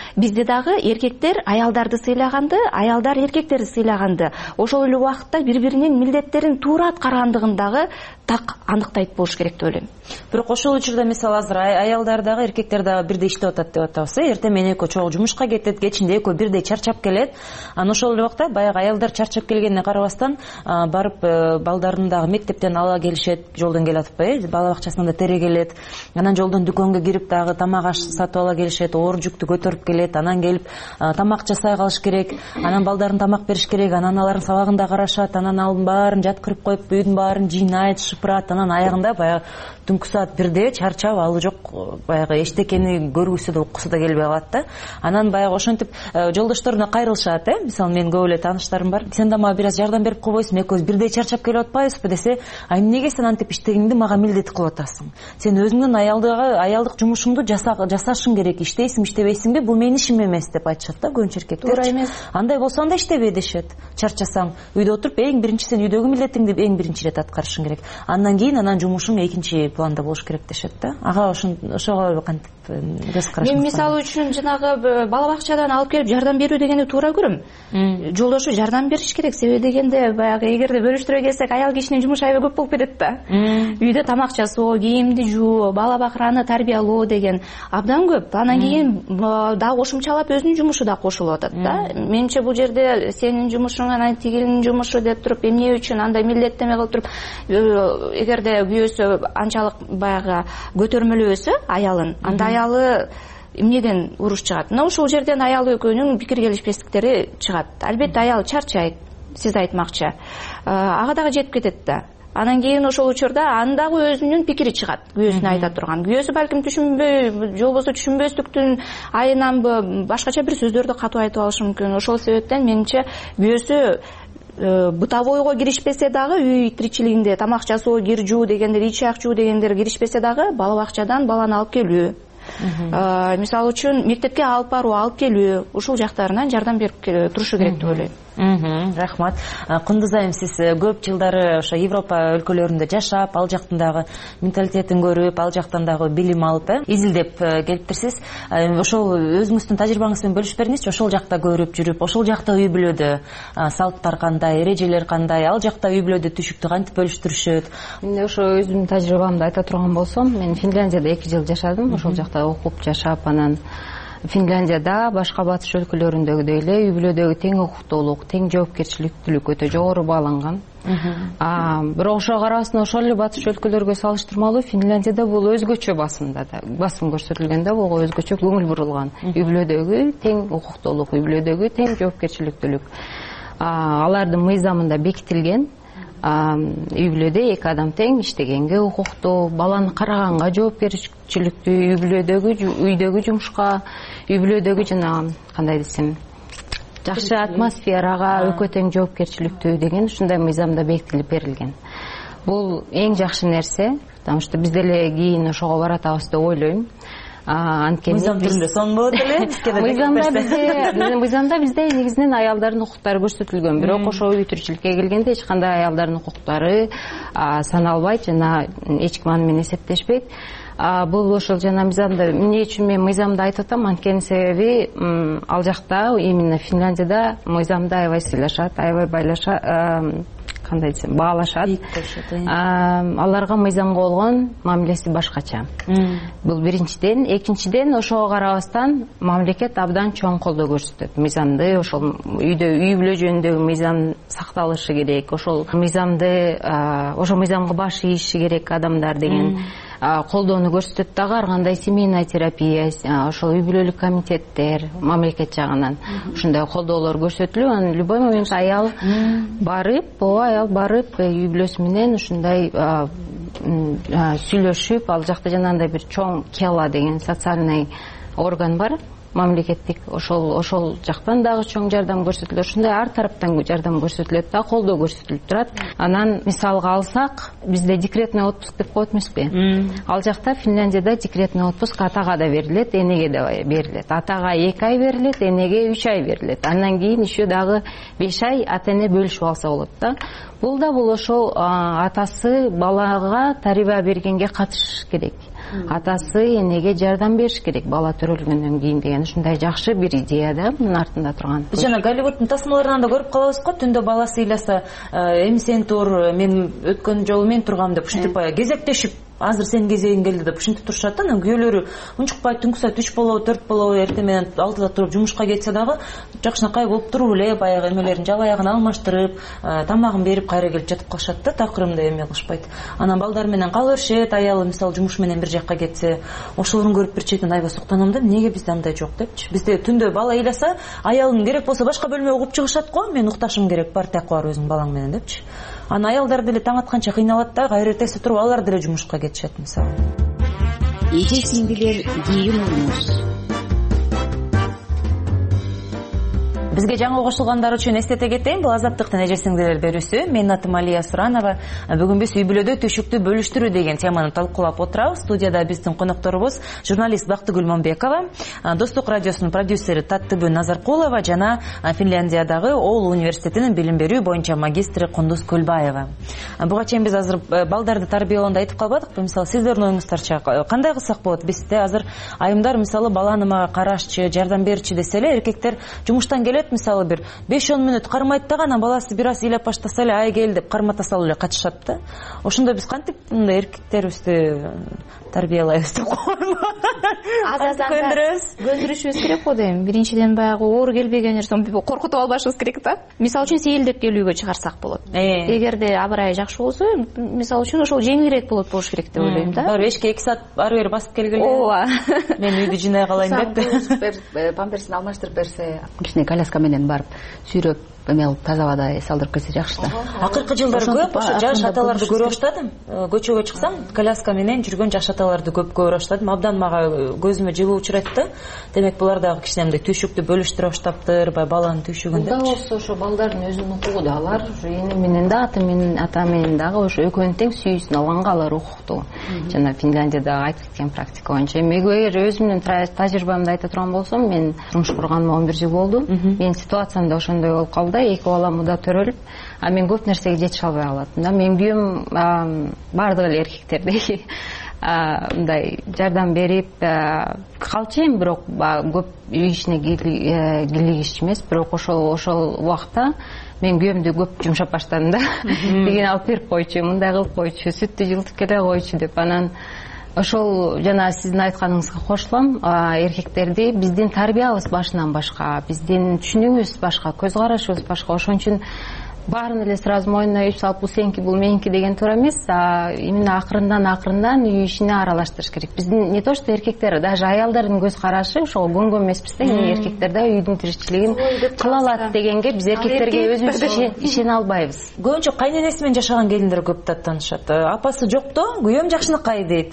B: дагы эркектер аялдарды сыйлаганды, аялдар эркектерди сыйлаганды, ошол эле убакытта бири биринин милдеттерин туура аткаргандыгын дагы так аныктайт болуш керек деп ойлойм.
R: Бирок ошол учурда мисалы азыр аялдар дагы эркектер дагы бирдей иштеп атат деп атабыз. Эртең менен экөө чогуу жумушка кетет, кечинде экөө бирдей чарчап келет. Анан ошол эле убакта баягы аялдар чарчап келгенине карабастан барып балдарын дагы мектептен ала келишет, жолдон келип атпайбы, бала бакчасынан да тере келет. Анан жолдон дүкөнгө кирип дагы тамак аш сатып ала келишет, оор жүктү көтөрүп келет. Анан келип тамак жасай калыш керек. Анан балдарын тамак бериш керек. Анан алардын сабагында карашат. Анан алардын баарын жаткырып коюп, үйдүн баарын жыйнайт, шыпырат. Анан аягында баягы түнкү саат 1де чарчап алы жок баягы эчтекени көргүсү да уккусу да келбей калат да. Анан баягы ошентип жолдошторуна кайрылышат, мисалы мен көп эле тааныштарым бар. Сен да мага бир аз жардам берип койбойсуңбу? Экөөбүз бирдей чарчап келип атпайбызбы десе, ай эмнеге сен антип иштегиңди мага милдет кылып атасың? Сен өзүңдүн аялдык жумушуңду жасашың керек, иштейсиңби, иштебейсиңби? Бул менин ишим эмес деп айтышат да көбүнчө эркектер.
B: Туура эмес.
R: Андай болсо анда иштебей дешет. Чарчасаң, үйдө отуруп эң биринчи сен үйдөгү милдетиңди эң биринчи ирет аткарышың керек. Андан кийин жумушуң экинчи планда болуш керек дешет да. Ага ошого кантип көз карашыңыз?
B: Мен мисалы үчүн жанагы бала бакчадан алып келип жардам берүү дегенди туура көрөм. Жолдошу жардам бериш керек. Себеби дегенде баягы эгерде бөлүштүрө келсек, аял кишинин жумушу аябай көп болуп кетет да. Үйдө тамак жасоо, кийимди жуу, бала бакыраны тарбиялоо деген абдан көп. Анан кийин дагы кошумчалап өзүнүн жумушу да кошулуп атат да. Менимче бул жерде сенин жумушуң анан тигинин жумушу деп туруп, эмне үчүн андай милдеттеме кылып туруп, эгерде күйөөсү анчалык баягы көтөрмөлөбөсө аялын, анда аялы эмнеден уруш чыгат? Мына ушул жерден аял экөөнүн пикир келишпестиктери чыгат. Албетте аял чарчайт, сиз айтмакчы. Ага дагы жетип кетет да. Анан кийин ошол учурда андагы өзүнүн пикири чыгат, күйөөсүнө айта турган. Күйөөсү балким түшүнбөй, же болбосо түшүнбөстүктүн айынан башкача бир сөздөрдү катуу айтып алышы мүмкүн. Ошол себептен менимче күйөөсү бытовойго киришпесе дагы, үй тиричилигинде тамак жасоо, кир жуу дегендер, ич ак жуу дегендер киришпесе дагы бала бакчадан баланы алып келүү, мисалы үчүн мектепке алып баруу, алып келүү, ушул жактарынан жардам берип турушу керек деп ойлойм.
R: Рахмат. Кундуз айым, сиз көп жылдары ошо Европа өлкөлөрүндө жашап, ал жактын дагы менталитетин көрүп, ал жактан дагы билим алып, изилдеп келиптирсиз. Ошол өзүңүздүн тажрыйбаңыз менен бөлүшүп бериңизчи. Ошол жакта көрүп жүрүп, ошол жакта үй бүлөдө салттар кандай, эрежелер кандай, ал жакта үй бүлөдө түйшүктү кантип бөлүштүрүшөт?
T: Мен ошо өзүмдүн тажрыйбамды айта турган болсом, мен Финляндияда 2 жыл жашадым. Ошол жакта окуп жашап, анан Финляндияда башка батыш өлкөлөрүндөгүдөй эле үй бүлөдөгү тең укуктуулук, тең жоопкерчиликтүүлүк өтө жогору бааланган. Бирок ошого карабастан ошол эле батыш өлкөлөргө салыштырмалуу Финляндияда бул өзгөчө басым көрсөтүлгөн да, буга өзгөчө көңүл бурулган. Үй бүлөдөгү тең укуктуулук, үй бүлөдөгү тең жоопкерчиликтүүлүк алардын мыйзамында бекитилген. Үй бүлөдө 2 адам тең иштегенге укуктуу, баланы караганга жоопкерчиликтүү, үйдөгү жумушка, үй бүлөдөгү жана кандай десем, жакшы атмосферага экөө тең жоопкерчиликтүү деген ушундай мыйзамда бекитилип берилген. Бул эң жакшы нерсе, потому что биз деле кийин ошого баратабыз деп ойлойм.
R: Мыйзам түрүндө сонбойт эле.
T: Мыйзамда бизде негизинен аялдардын укуктары көрсөтүлгөн. Бирок ошо үй тиричиликке келгенде эч кандай аялдардын укуктары саналбайт жана эч ким аны менен эсептешпейт. Бул ошол жана мыйзамда эмне үчүн мен мыйзамды айтып атам? Анткени себеби ал жакта именно Финляндияда мыйзамды аябай сыйлашат, аябай байлашат, кандай десем, баалашат. Аларга мыйзамга болгон мамилеси башкача. Бул биринчиден. Экинчиден, ошого карабастан мамлекет абдан чоң колдоо көрсөтөт. Мыйзамды, ошол үй бүлө жөнүндөгү мыйзам сакталышы керек. Ошол мыйзамды, ошол мыйзамга баш ийиши керек адамдар деген колдоону көрсөтөт дагы. Ар кандай семейная терапия, ошол үй бүлөлүк комитеттер мамлекет жагынан ушундай колдоолор көрсөтүлүп, анан любой момент аял барып, үй бүлөсү менен ушундай сүйлөшүп, ал жакта жанагындай бир чоң кела деген социальный орган бар, мамлекеттик, ошол жактан дагы чоң жардам көрсөтүлөт. Ушундай ар тараптан жардам көрсөтүлөт да, колдоо көрсөтүлүп турат. Анан мисалга алсак, бизде декретный отпуск деп коет эмеспи? Ал жакта Финляндияда декретный отпуск атага да берилет, энеге да берилет. Атага 2 ай берилет, энеге 3 ай берилет. Андан кийин еще дагы 5 ай ата-эне бөлүшүп алса болот да. Бул ошол атасы балага тарбия бергенге катышыш керек. атасы энеге жардам бериш керек бала төрөлгөндөн кийин деген ушундай жакшы бир идея да мунун артында турган.
R: Биз жана Голливуддун тасмаларынан да көрүп калабыз го, түндө баласы ыйласа эми сен тур, мен өткөн жолу мен тургам деп ушинтип кезектешип азыр сенин кезегиң келди деп ушинтип турушат да. Анан күйөөлөрү унчукпай түнкү саат 3 болобу 4 болобу эртең менен 6да туруп жумушка кетсе дагы жакшынакай болуп туруп эле баягы эмелерин жалаягын алмаштырып, тамагын берип кайра келип жатып калышат да, такырымда эме кылышпайт. Анан балдар менен кала беришет, аялы мисалы жумуш менен бир жакка кетсе, ошолорун көрүп бир четинен айбас уктанам да, эмнеге бизде андай жок депчи. Бизде түндө бала ыйласа, аялым керек болсо башка бөлмөгө угуп чыгышат го, мен укташым керек, бар тияка бар өзүң балаң менен депчи. Анан аялдар деле таң атканча кыйналат да, кайра эртеси туруп алар деле жумушка кетишет мисалы.
S: Эже сиңдилер кийин болуңуз.
R: Бизге жаңы кошулгандар үчүн эстете кетейин, бул Азаттыктын эже сиңдилер берүүсү. Менин атым Алия Суранова. Бүгүн биз үй бүлөдө түйшүктү бөлүштүрүү деген теманы талкуулап отурабыз. Студияда биздин конокторубуз журналист Бактыгүл Момбекова, Достук радиосунун продюсери Таттыбү Назаркулова жана Финляндиядагы Оулу университетинин билим берүү боюнча магистри Кундуз Көлбаева. Буга чейин биз азыр балдарды тарбиялоонда айтып калбадыкпы? Мисалы, сиздердин оюңуздарча кандай кылсак болот? Бизде азыр айымдар мисалы баланы мага карашчы, жардам берчи десе эле, эркектер жумуштан келет, мисалы бир 5-10 мүнөт кармайт дагы, анан баласы бир аз ыйлап баштаса эле ай кел деп кармата салып эле качышат да. Ошондо биз кантип мындай эркектерибизди тарбиялайбыз деп коймо.
B: Көндүрүшүбүз керек го дейм. Биринчиден баягы оор келбеген нерсе коркутуп албашыбыз керек да. Мисалы үчүн сейилдеп келүүгө чыгарсак болот. Эгерде абырай жакшы болсо, мисалы үчүн ошол жеңилирээк болуш керек деп ойлойм да.
R: Баары эшикке 2 саат ары бери басып келгеле. Ооба. Мен үйдү жинай калайын деп.
B: Памперсин алмаштырып берсе, кичине коляска менен барып сүйрөп эме кылып таза абада салдырып келсе жакшы да.
R: Акыркы жылдары көп ошо жаш аталарды көрө баштадым. Көчөгө чыксам, коляска менен жүргөн жаш аталарды көп көрө баштадым. Абдан мага көзүмө жылуу учурайт да. Демек булар дагы кичинемдей түйшүктү бөлүштүрө баштаптыр, баланын түйшүгүн деп.
T: Да болсо ошо балдардын өзүнүн укугу да, алар эне менен да, ата менен дагы ошо экөөнүн тең сүйүүсүн алганга алар укуктуу. Жана Финляндияда айтып кеткен практика боюнча. Эгер өзүмдүн тажрыйбамды айта турган болсом, мен турмуш курганыма 11 жыл болду. Менин ситуациям да ошондой болуп калды. Эки балам да төрөлүп, мен көп нерсеге жетише албай калатым да. Менин күйөөм баардык эле эркектердей мындай жардам берип калчу эми, бирок көп үй ишине кийлигишчү эмес, бирок ошол убакта мен күйөөмдү көп жумшап баштадым да. Деген алып берип койчу, мындай кылып койчу, сүттү жылытып келе койчу деп. Анан ошол жана сиздин айтканыңызга кошулам, эркектерди биздин тарбиябыз башынан башка, биздин түшүнүгүбүз башка, көз карашыбыз башка. Ошон үчүн баарын эле сразу мойнуна үйүп салып, бул сеники, бул меники деген туура эмес. Именно акырындан үй ишине аралаштырыш керек. Биздин не то что эркектер, даже аялдардын көз карашы ошого көнгөн эмеспиз да. Эркектер да үйдүн тиричилигин кыла алат дегенге биз эркектерге өзүбүз ишене албайбыз.
R: Көбүнчө кайненеси менен жашаган келиндер көп таанышат. Апасы жокто, күйөөм жакшынакай дейт.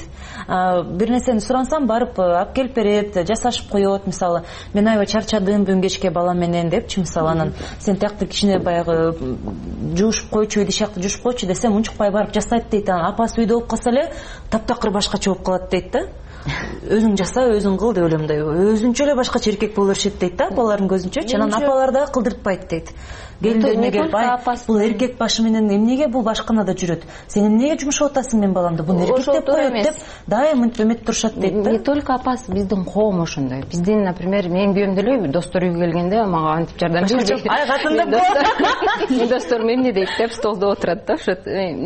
R: Бир нерсени сурансам барып алып келип берет, жасашып коет. Мисалы, мен аябай чарчадым бүгүн кечке балам менен депчи, мисалы, анан сен тиякты кичине баягы жуушуп койчу, иди шакты жуушуп койчу десем, унчукпай барып жасайт дейт. Анан апасы үйдө болуп калса эле таптакыр башкача болуп калат дейт да. Өзүң жаса, өзүң кыл деп ойлойм, мындай өзүнчө эле башкача эркек боло беришет дейт да, апалардын көзүнчө. Анан апалар дагы кылдыртпайт дейт. Келиндерине келип, бул эркек башы менен эмнеге бул башканада жүрөт? Сен эмнеге жумшап атасың мен баламды? Бул эркек деп коет деп дайым мынтип эметип турушат дейт да.
T: Не только апасы, биздин коом ошондой. Биздин, например, менин күйөөм деле достор үйгө келгенде мага антип жардам берет.
R: Ай катындым бо.
T: Мен досторум эмне дейт деп столдо отурат да. Ошо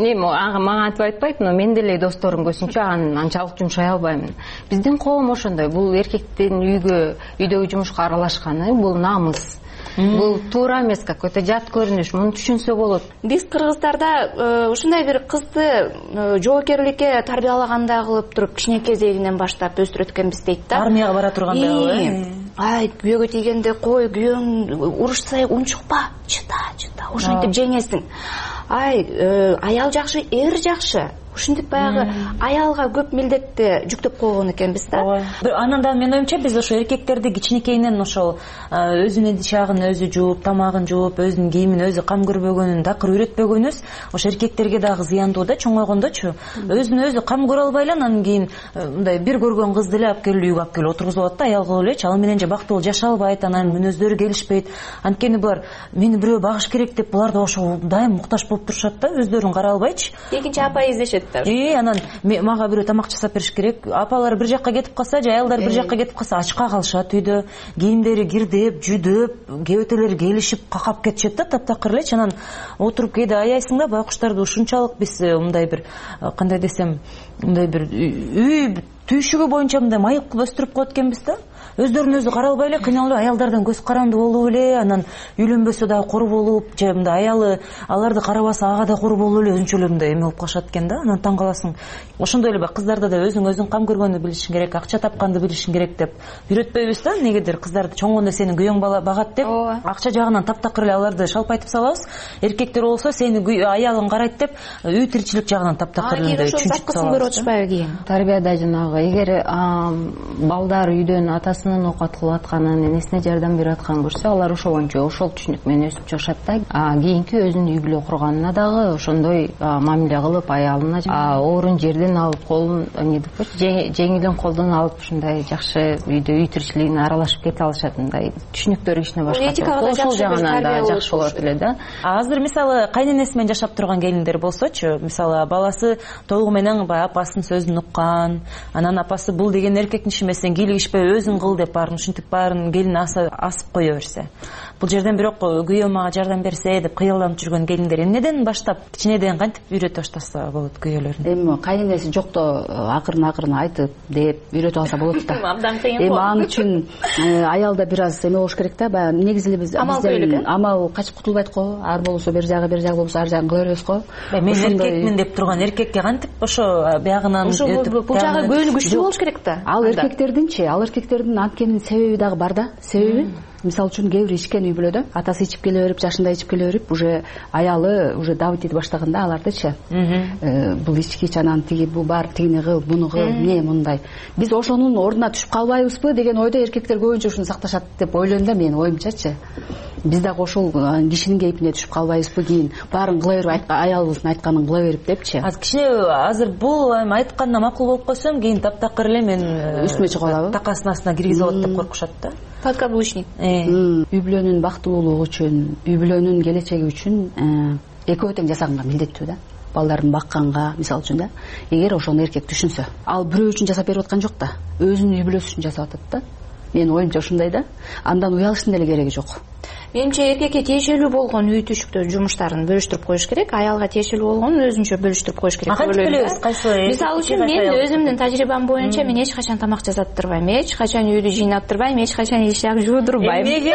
T: мага антип айтпайт, но мен деле досторум көзүнчө анчалык жумшай албаймын. Биздин коом ошондой. Бул эркектин үйдөгү жумушка аралашканы бул намыс. Бул туура эмес, какой-то жат көрүнүш. Муну түшүнсө болот.
B: Биз кыргыздарда ушундай бир кызды жоокерликке тарбиялагандай кылып туруп, кичине кезегинен баштап өстүрөт экенбиз дейт да.
R: Армияга бара тургандагы.
B: Ай, күйөөгө тийгенде кой, күйөөң урушса унчукпа, чыта, ошентип жеңесиң. Ай, аял жакшы, эр жакшы. Ушинтип баягы аялга көп милдетти жүктөп койгон экенбиз да.
R: Анан да мен оюмча биз ошо эркектерди кичинекейинен ошол өзүнүн идишагын өзү жууп, тамагын жууп, өзүнүн кийимин өзү кам көрбөгөнүн такыр үйрөтпөгөнүбүз ошо эркектерге дагы зыяндуу да, чоңойгондочу. Өзүн өзү кам көрө албай эле анан кийин мындай бир көргөн кызды эле алып келип үйгө алып келип отургузуп алат да, аял кылып элечи. Ал менен же бактылуу жашай албайт, анан мүнөздөрү келишпейт. Анткени булар мени бирөө багыш керек деп булар да ошо дайым муктаж болуп турушат да, өздөрүн карай албайчы.
B: Экинчи апа издешет.
R: керек анан мага бирөө тамак жасап бериш керек. Апалар бир жакка кетип калса же аялдар бир жакка кетип калса ачка калышат үйдө. Кийимдери кирдеп, жүдөп, кебетелери келишип какап кетишет да таптакыр элечи. Анан отуруп кээде аяйсың да байкуштарды ушунчалык биз мындай бир кандай десем, мындай бир үй түйшүгү боюнча мындай майып кылып өстүрүп коет экенбиз да. Өздөрүнө өзү каралбай эле, кыйналып аялдардан көз каранды болуп эле, анан үйлөнбөсө дагы кор болуп, же мындай аялы аларды карабаса ага да кор болуп эле өзүнчөлөр мындай эме болуп калышат экен да. Анан таң каласың. Ошондой эле кыздарда да өзүң кам көргөндү билишиң керек, акча тапканды билишиң керек деп үйрөтпөйбүз да. Негедир кыздарды чоңгондо сени күйөөң багат деп акча жагынан таптакыр эле аларды шалпайтып салабыз. Эркектер болсо сени аялың карайт деп үй тиричилик жагынан таптакыр эле чүнчүп салабыз.
T: Көрүп атышпайбы кийин? Тарбияда жанагы эгер балдар үйдөн атасынын оокат кылып атканын, энесине жардам берип атканын көрсө, алар ошол боюнча ошол түшүнүк менен өсүп чыгышат да. Кийинки өзүнүн үй бүлө курганына дагы ошондой мамиле кылып, аялына оорун жерден алып, колун жеңилин колдон алып, ушундай жакшы үйдө үй тиричилигине аралашып кете алышат. Мындай түшүнүктөр кичине башкача. Ошол жагынан да жакшы болот эле да.
R: Азыр мисалы кайненеси менен жашап турган келиндер болсочу, мисалы баласы толугу менен апасынын сөзүн уккан, анан апасы бул деген эркектин иши эмес, сен кийлигишпей өзүң кыл деп баарын ушинтип баарын келин асып кое берсе, бул жерден бирок күйөөм мага жардам берсе деп кыялданып жүргөн келиндер эмнеден баштап кичинеден кантип үйрөтө баштаса болот күйөөлөрүн?
B: Эми кайненеси жокто акырын айтып деп үйрөтүп алса болот да.
T: Абдан кыйын.
B: Эми ал үчүн аялда бир аз эме болуш керек да. Баягы негизи эле биз амал качып кутулбайт го. Ар болсо бир жагы болсо ар жагын кыла беребиз го.
R: Мен эркекмин деп турган эркекке кантип ошо биягынан
B: өтүп бул жагы көңүл күчтүү болуш керек да. Ал эркектердин анткенин себеби дагы бар да. Себеби мисалы үчүн кээ бир ичкен үй бүлөдө атасы ичип келе берип, жашында ичип келе берип, уже аялы уже давить эте баштаганда алардычы. Бул ичкич, анан тиги бул бар, тигини кыл, буну кыл, эмне мындай. Биз ошонун ордуна түшүп калбайбызбы деген ойдо эркектер көбүнчө ушуну сакташат деп ойлойм да, менин оюмчачы. Биз дагы ошол кишинин кейпине түшүп калбайбызбы, кийин баарын кыла берип, аялыбыздын айтканын кыла берип депчи.
R: Азыр бул айтканына макул болуп койсом, кийин таптакыр эле мен
B: үстүмө чыгып алабы?
R: Такасынын астына киргизип алат деп коркушат да.
T: Подкаблучник.
B: Үй бүлөнүн бактылуулугу үчүн, үй бүлөнүн келечеги үчүн экөө тең жасаганга милдеттүү да. Балдарын бакканга, мисалы үчүн да. Эгер ошону эркек түшүнсө, ал бирөө үчүн жасап берип аткан жок да. Өзүнүн үй бүлөсү үчүн жасап атат да. Менин оюмча ушундай да. Андан уялыштын деле кереги жок.
U: Менимче эркекке тиешелүү болгон үй түйшүктөр жумуштарын бөлүштүрүп коюш керек, аялга тиешелүү болгонун өзүнчө бөлүштүрүп коюш керек.
R: Кантип билебиз кайсы?
U: Мисалы үчүн мен өзүмдүн тажрыйбам боюнча мен эч качан тамак жасаттырбайм, эч качан үйдү жыйнаптырбайм, эч качан ишак жуудурбайм.
R: Эмнеге?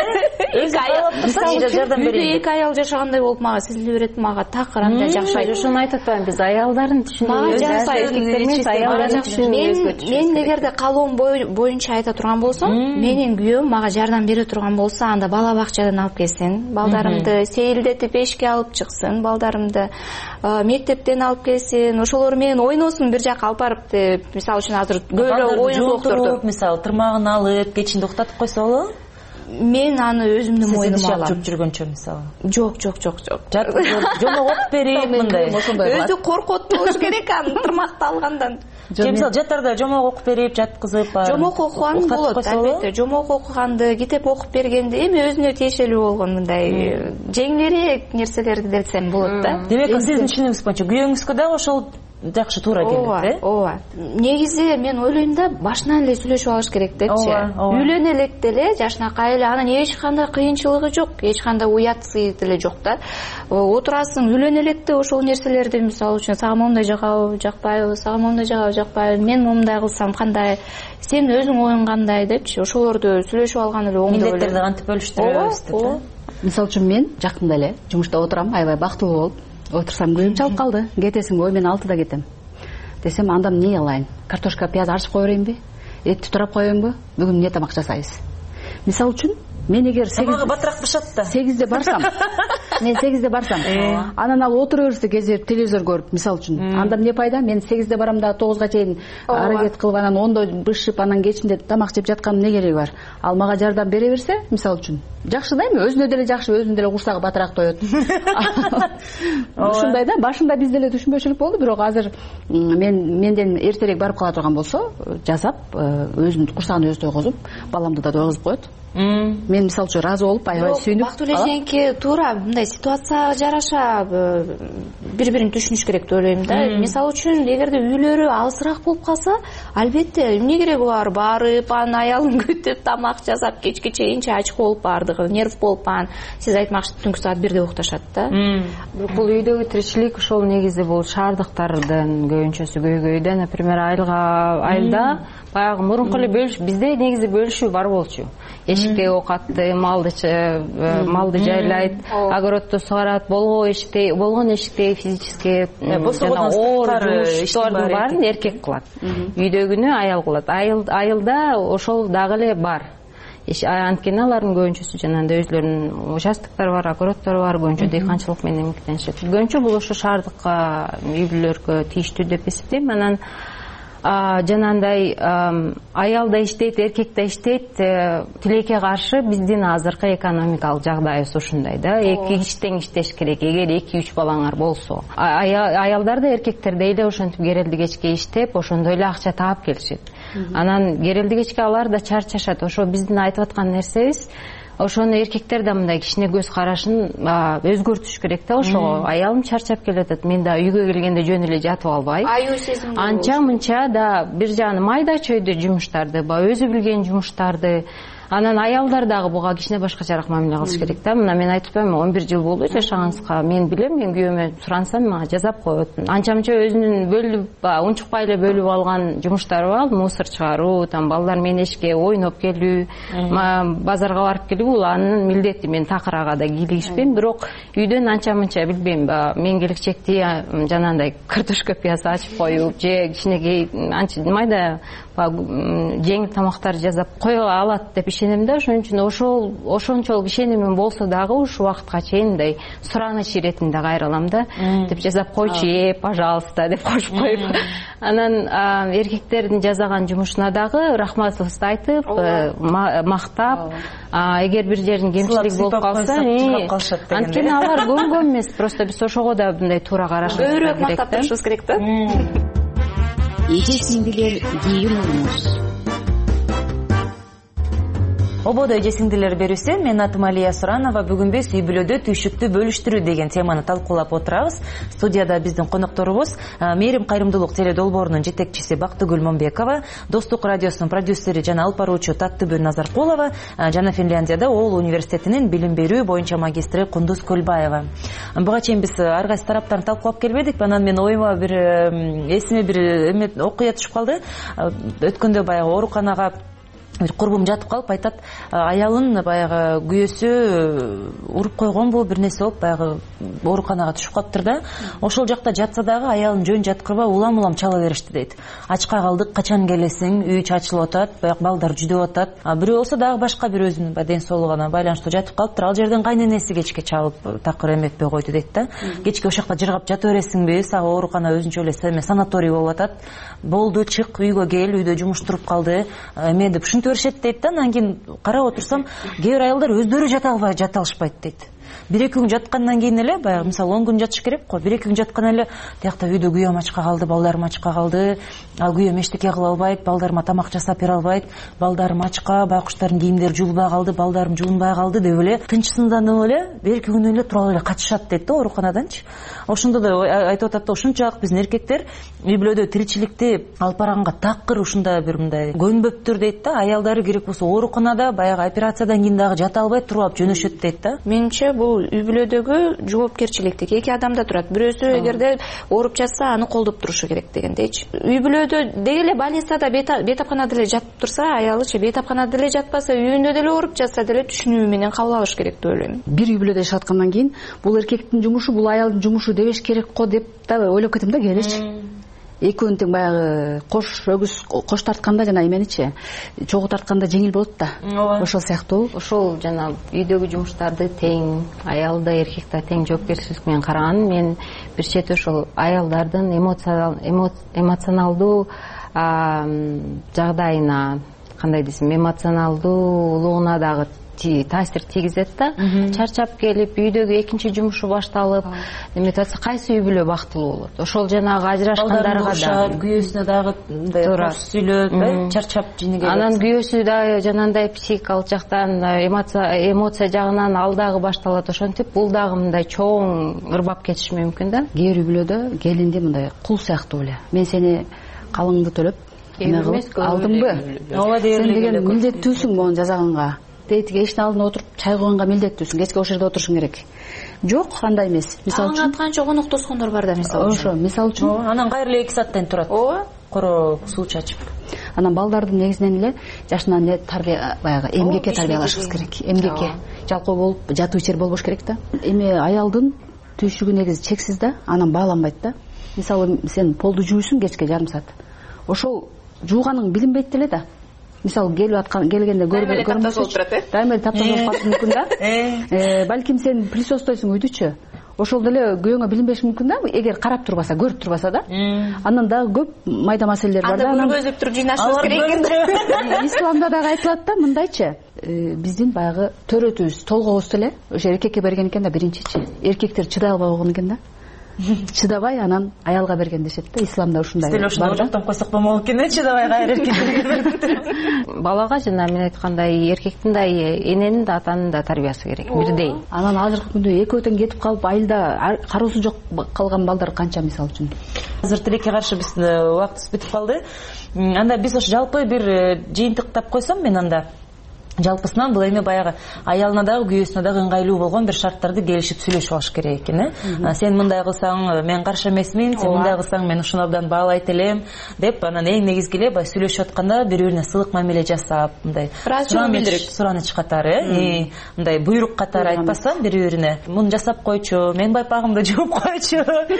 U: Үйдө эки аял жашагандай болуп мага сезиле берет, мага такыр андай жакпайт.
T: Ошону айтып атпаймын, биз аялдарын түшүнөбүз, эркектер эмес.
U: Мен эгерде каалоом боюнча айта турган болсом, менин күйөөм мага жардам бере турган болсо, анда бала бакчадан алып келсин, балдарымды сейилдетип эшикке алып чыксын, балдарымды мектептен алып келсин, ошолор менен ойносун бир жака алып барып деп, мисалы үчүн азыр көбүрөөк оюн-соокторду,
R: мисалы тырмагын алып, кечинде уктатып койсо болобу?
U: Мен аны өзүмдүн мойнума алам.
R: Жүрүп жүргөнчө мисалы.
U: Жок.
R: Жомок окуп берип мындай.
U: Өзү коркот болуш керек аны тырмакты алгандан.
R: Мисалы жаттарда жомок окуп берип, жаткызып,
U: жомок окуган болот, албетте. Жомок окуганды, китеп окуп бергенди эми өзүнө тиешелүү болгон мындай жеңилирээк нерселерди десем болот да.
R: Демек, сиздин түшүнүгүңүз боюнча күйөөңүзгө да ошол жакшы туура келет,
U: ооба. Негизи мен ойлойм да, башынан эле сүйлөшүп алыш керек депчи. Үйлөнө элек деле жашынакай эле, анан эч кандай кыйынчылыгы жок, эч кандай уятсы деле жок да. Отурасың, үйлөнө электе ошол нерселерди, мисалы үчүн, сага моундай жагабы, жакпайбы, сага моундай жагабы, жакпайбы, мен моундай кылсам кандай, сен өзүң оюң кандай депчи, ошолорду сүйлөшүп алган эле оңдоо.
R: Милдеттерди кантип бөлүштүрөбүз деп.
B: Мисалы үчүн мен жакында эле жумушта отурам, аябай бактылуу болуп отурсам, күйөөм чалып калды. Кетесиң, ой мен 6-да кетем десем, андан эмне кылайын? Картошка, пияз арчып кое берейинби? Этти турап коеюңбу? Бүгүн эмне тамак жасайбыз? Мисалы үчүн, мен эгер 8-де барсам, мен 8-де барсам, анан ал отура берсе кезер телевизор көрүп, мисалы үчүн, анда эмне пайда? Мен 8-де барам да 9-га чейин аракет кылып, анан 10-до бышып, анан кечинде тамак жеп жатканын эмне кереги бар? Ал мага жардам бере берсе, мисалы үчүн, жакшы да эми, өзүнө деле жакшы, өзүнүн деле курсагы батыраак тоет. Ушундай да, башында биз деле түшүнбөчүлүк болду, бирок азыр менден эртерээк барып кала турган болсо, жасап, өзүнүн курсагын өзү тойгозуп, баламды да тойгозуп коет. мен мисалы үчүн ыраазы болуп аябай сүйүнүп.
U: Бактылуу эженики туура мындай ситуацияга жараша бири бирин түшүнүш керек деп ойлойм да. Мисалы үчүн эгерде үйлөрү алысыраак болуп калса, албетте эмне кереги бар? Барып, анын аялын күтүп, тамак жасап, кечке чейинче ачык болуп баардыгы, нерв болуп анан сиз айтмакчы түнкү саат 1де укташат да.
T: Бул үйдөгү тиричилик ошол негизи бул шаардыктардын көбүнчөсү көйгөйдө. Например, айылда баягы мурунку эле бизде негизи бөлүшүү бар болчу. Эшикте окатты, малды жайлайт, огородду сугарат, болгон эшикте физически жумуштардын баарын эркек кылат. Үйдөгүнү аял кылат. Айылда ошол дагы эле бар. Анткени алардын көбүнчөсү жанагындай өзлөрүнүн участоктору бар, огороддору бар, көбүнчө дыйканчылык менен эмгектенишет. Көбүнчө бул ошо шаардыкка үй бүлөлөргө тийиштүү деп эсептейм. Анан жанагындай аял да иштейт, эркек да иштейт. Тилекке каршы биздин азыркы экономикалык жагдайыбыз ушундай да. Эки тең иштеш керек. Эгер 2-3 балаңар болсо, аялдар да эркектер да эле ошентип керелди кечке иштеп, ошондой эле акча таап келишет. Анан керелди кечке алар да чарчашат. Ошо биздин айтып аткан нерсебиз, ошону эркектер да мындай кичине көз карашын өзгөртүш керек да. Ошого аялым чарчап келатат, мен да үйгө келгенде жөн эле жатып албай, анча мынча да бир жагы майда чөйдө жумуштарды, өзү билген жумуштарды. Анан аялдар дагы буга кичине башкачараак мамиле кылыш керек да. Мына мен айтып атпаймынбы, 11 жыл болду жашаганыбызга. Мен билем, мен күйөөмө сурансам мага жазап коет. Анча-мынча өзүнүн унчукпай эле бөлүп алган жумуштары бар. Мусор чыгаруу, балдар менен эшикке ойноп келүү, базарга барып келүү, бул анын милдети. Мен такырага да кийлигишпейм, бирок үйдөн анча-мынча билбейм, мен келечекти жанагындай картошка пияз ачып коюп, же кичинекей майда жеңил тамактар жасап кое алат деп ишенем да. Ошон үчүн ошончолук ишенимим болсо дагы ушул убакытка чейин мындай сураныч иретинде кайрылам да. Деп жасап койчу, пожалуйста деп кошуп коюп. Анан эркектердин жасаган жумушуна дагы рахматыбызды айтып, мактап, эгер бир жердин кемчилиги болуп калса, анткени алар көнгөн эмес, просто биз ошого да мындай туура карашыбыз керек да.
U: Көбүрөөк мактап турушубуз керек да.
S: Эже сиңдилер кийин урмуш.
R: Ободо эже сиңдилер берүүсү. Мен атым Алия Суранова. Бүгүн биз үй бүлөдө түйшүктү бөлүштүрүү деген теманы талкуулап отурабыз. Студияда биздин конокторубуз Мээрим кайрымдуулук теле долбоорунун жетекчиси Бактыгүл Момбекова, Достук радиосунун продюсери жана алып баруучу Таттыбү Назаркулова жана Финляндияда Оулу университетинин билим берүү боюнча магистри Кундуз Көлбаева. Буга чейин биз ар кайсы тараптарын талкуулап келбедик. Анан мен оюма эсиме бир окуя түшүп калды. Өткөндө баягы ооруканага бир курбум жатып калып айтат, аялын баягы күйөөсү уруп койгонбу, бир нерсе болуп баягы ооруканага түшүп калыптыр да. Ошол жакта жатса дагы аялын жөн жаткырбай улам чала беришти дейт. Ачка калдык, качан келесиң, үй чачылып атат, баягы балдар жүдөп атат. Бирөө болсо дагы башка бир өзүнүн ден соолугуна байланыштуу жатып калыптыр. Ал жерден кайненеси кечке чалып такыр эметпей койду дейт да. Кечке ошол жакта жыргап жата бересиңби, сага оорукана өзүнчө эле санаторий болуп атат. Болду, чык, үйгө кел, үйдө жумуш туруп калды. Эме деп ушинтип беришет дейт да. Анан кийин карап отурсам, кээ бир аялдар өздөрү жата алышпайт дейт. 1-2 күн жаткандан кийин эле, баягы мисалы 10 күн жатыш керек го. 1-2 күн жаткан эле, тиякта үйдө күйөөм ачка калды, балдарым ачка калды. Ал күйөөм эчтеке кыла албайт, балдарыма тамак жасап бере албайт, балдарым ачка, байкуштардын кийимдери жуулбай калды, балдарым жуунбай калды деп эле тынчсызданып эле 1-2 күн эле туруп эле качышат дейт да ооруканаданчы. Ошондо да айтып атат да, ушунчалык биздин эркектер үй бүлөдө тиричиликти алып барганга такыр ушундай бир мындай көнбөптүр дейт да. Аялдары керек болсо ооруканада баягы операциядан кийин дагы жата албай туруп алып жөнөшөт дейт да.
U: Менимче бул үй бүлөдөгү жоопкерчиликтик эки адамда турат. Бирөөсү эгерде ооруп жатса, аны колдоп турушу керек дегендейчи. Үй бүлөдө деги эле больницада, бейтапканада эле жатып турса, аялычы бейтапканада эле жатпаса, үйүндө деле ооруп жатса деле түшүнүү менен кабыл алыш керек деп ойлойм.
B: Бир үй бүлөдө жашап аткандан кийин бул эркектин жумушу, бул аялдын жумушу дебеш керек го деп да ойлоп кетем да кээдечи. Экөөнүн тең баягы кош тартканда жана эменичи чогуу тартканда жеңил болот да. Ошол сыяктуу.
T: Ошол жана үйдөгү жумуштарды тең, аял да эркек да тең жоопкерчилик менен караган. Мен бир чети ошол аялдардын эмоционалдуу жагдайына, кандай десем, эмоционалдуулугуна дагы таасир тийгизет да. Чарчап келип үйдөгү экинчи жумушу башталып эметип атса кайсы үй бүлө бактылуу болот? Ошол жанагы ажырашкандарга да
R: күйөөсүнө дагы мындай кош сүйлөп, чарчап жини келет.
T: Анан күйөөсү да жанагындай психикалык жактан, эмоция жагынан ал дагы башталат. Ошентип бул дагы мындай чоң ырбап кетиши мүмкүн да.
B: Кээ бир үй бүлөдө келинди мындай кул сыяктуу эле. Мен сени калыңды төлөп алдымбы? Сен деген милдеттүүсүң могу жасаганга. Дейтиге эшиктин алдына отуруп чай койгонго милдеттүүсүң. Кечке ошол жерде отурушуң керек. Жок, андай эмес.
U: Мисалы үчүн атканча коноктошкондор бар да, мисалы үчүн.
B: Ошо, мисалы үчүн.
R: Анан кайрылы 2 сааттан турат. Ооба. Коро суу чачып.
B: Анан балдардын негизинен эле жашынан тарбия баягы эмгекке тарбиялашыбыз керек. Эмгекке жалкоо болуп жатуу ичер болбош керек да. Эми аялдын түйшүгү негизи чексиз да, анан бааланбайт да. Мисалы сен полду жууйсуң кечке жарым саат. Ошол жууганың билинбейт деле да. Мисалы келгенде көрбөйт. Дайыма тапташ болуп калышы мүмкүн да. Балким сен присутствуйсуң үйдүчү. Ошол деле күйөөңө билинбеши мүмкүн да, эгер карап турбаса, көрүп турбаса да. Анан дагы көп майда маселелер бар да.
U: Анда көргөзүп туруп жыйнашыбыз керек экен.
B: Исламда дагы айтылат да, мындайчы. Биздин баягы төрөтүбүз, толгообуз деле ошо эркекке берген экен да биринчичи. Эркектер чыдай албай койгон экен да. Чыдабай анан аялга берген дешет да. Исламда ушундай бар да.
R: Ошондой ожоктон койсок болмок экен, чыдабай кайра эркекке берип.
T: Балага жана мен айткандай эркектин да эненин да атанын да тарбиясы керек, бирдей.
B: Анан азыркы күндө экөө тең кетип калып айылда кароосу жок калган балдар канча мисалы үчүн.
R: Азыр тилекке каршы биз убактыбыз бүтүп калды. Анда биз ошо жалпы бир жыйынтыктап койсом мен анда жалпысынан бул эми баягы аялына дагы күйөөсүнө дагы ыңгайлуу болгон бир шарттарды келишип сүйлөшүп алыш керек экен. Сен мындай кылсаң мен каршы эмесмин, сен мындай кылсаң мен ушуну абдан баалайт элем деп анан эң негизги эле баягы сүйлөшүп атканда бири бирине сылык мамиле жасап, мындай сураныч катары, мындай буйрук катары айтпастан бири бирине муну жасап койчу, мен байпагымды жууп койчу,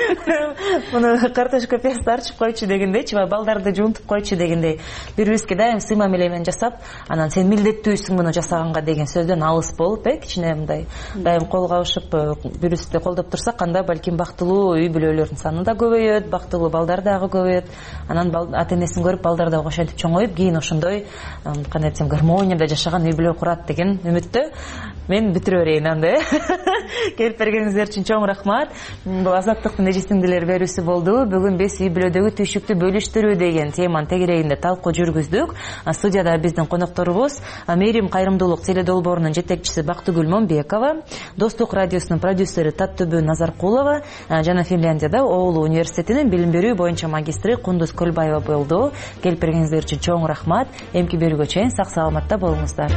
R: муну картошка пиязды арчып койчу дегендейчи, балдарды жуунтуп койчу дегендей бири бирибизге дайым сый мамиле менен жасап, анан сен милдеттүү муну жасаганга деген сөздөн алыс болуп, кичине мындай дайым кол кабышып бири-бирибизди колдоп турсак, анда балким бактылуу үй бүлөлөрдүн саны да көбөйөт, бактылуу балдар дагы көбөйөт. Анан ата энесин көрүп балдар дагы ошентип чоңоюп, кийин ошондой кандай десем гармонияда жашаган үй бүлө курат деген үмүттө мен бүтүрө берейин анда. Келип бергениңиздер үчүн чоң рахмат. Бул азаттыктын эжесиңдилер берүүсү болду. Бүгүн биз үй бүлөдөгү түйшүктү бөлүштүрүү деген теманын тегерегинде талкуу жүргүздүк. Студияда биздин конокторубуз Мерим кайрымдуулук теле долбоорунун жетекчиси Бактыгүл Момбекова, Достук радиосунун продюсери Таттөбү Назаркулова жана Финляндияда Оулу университетинин билим берүү боюнча магистри Кундуз Көлбаева болду. Келип бергениңиздер үчүн чоң рахмат. Эмки берүүгө чейин сак саламатта болуңуздар.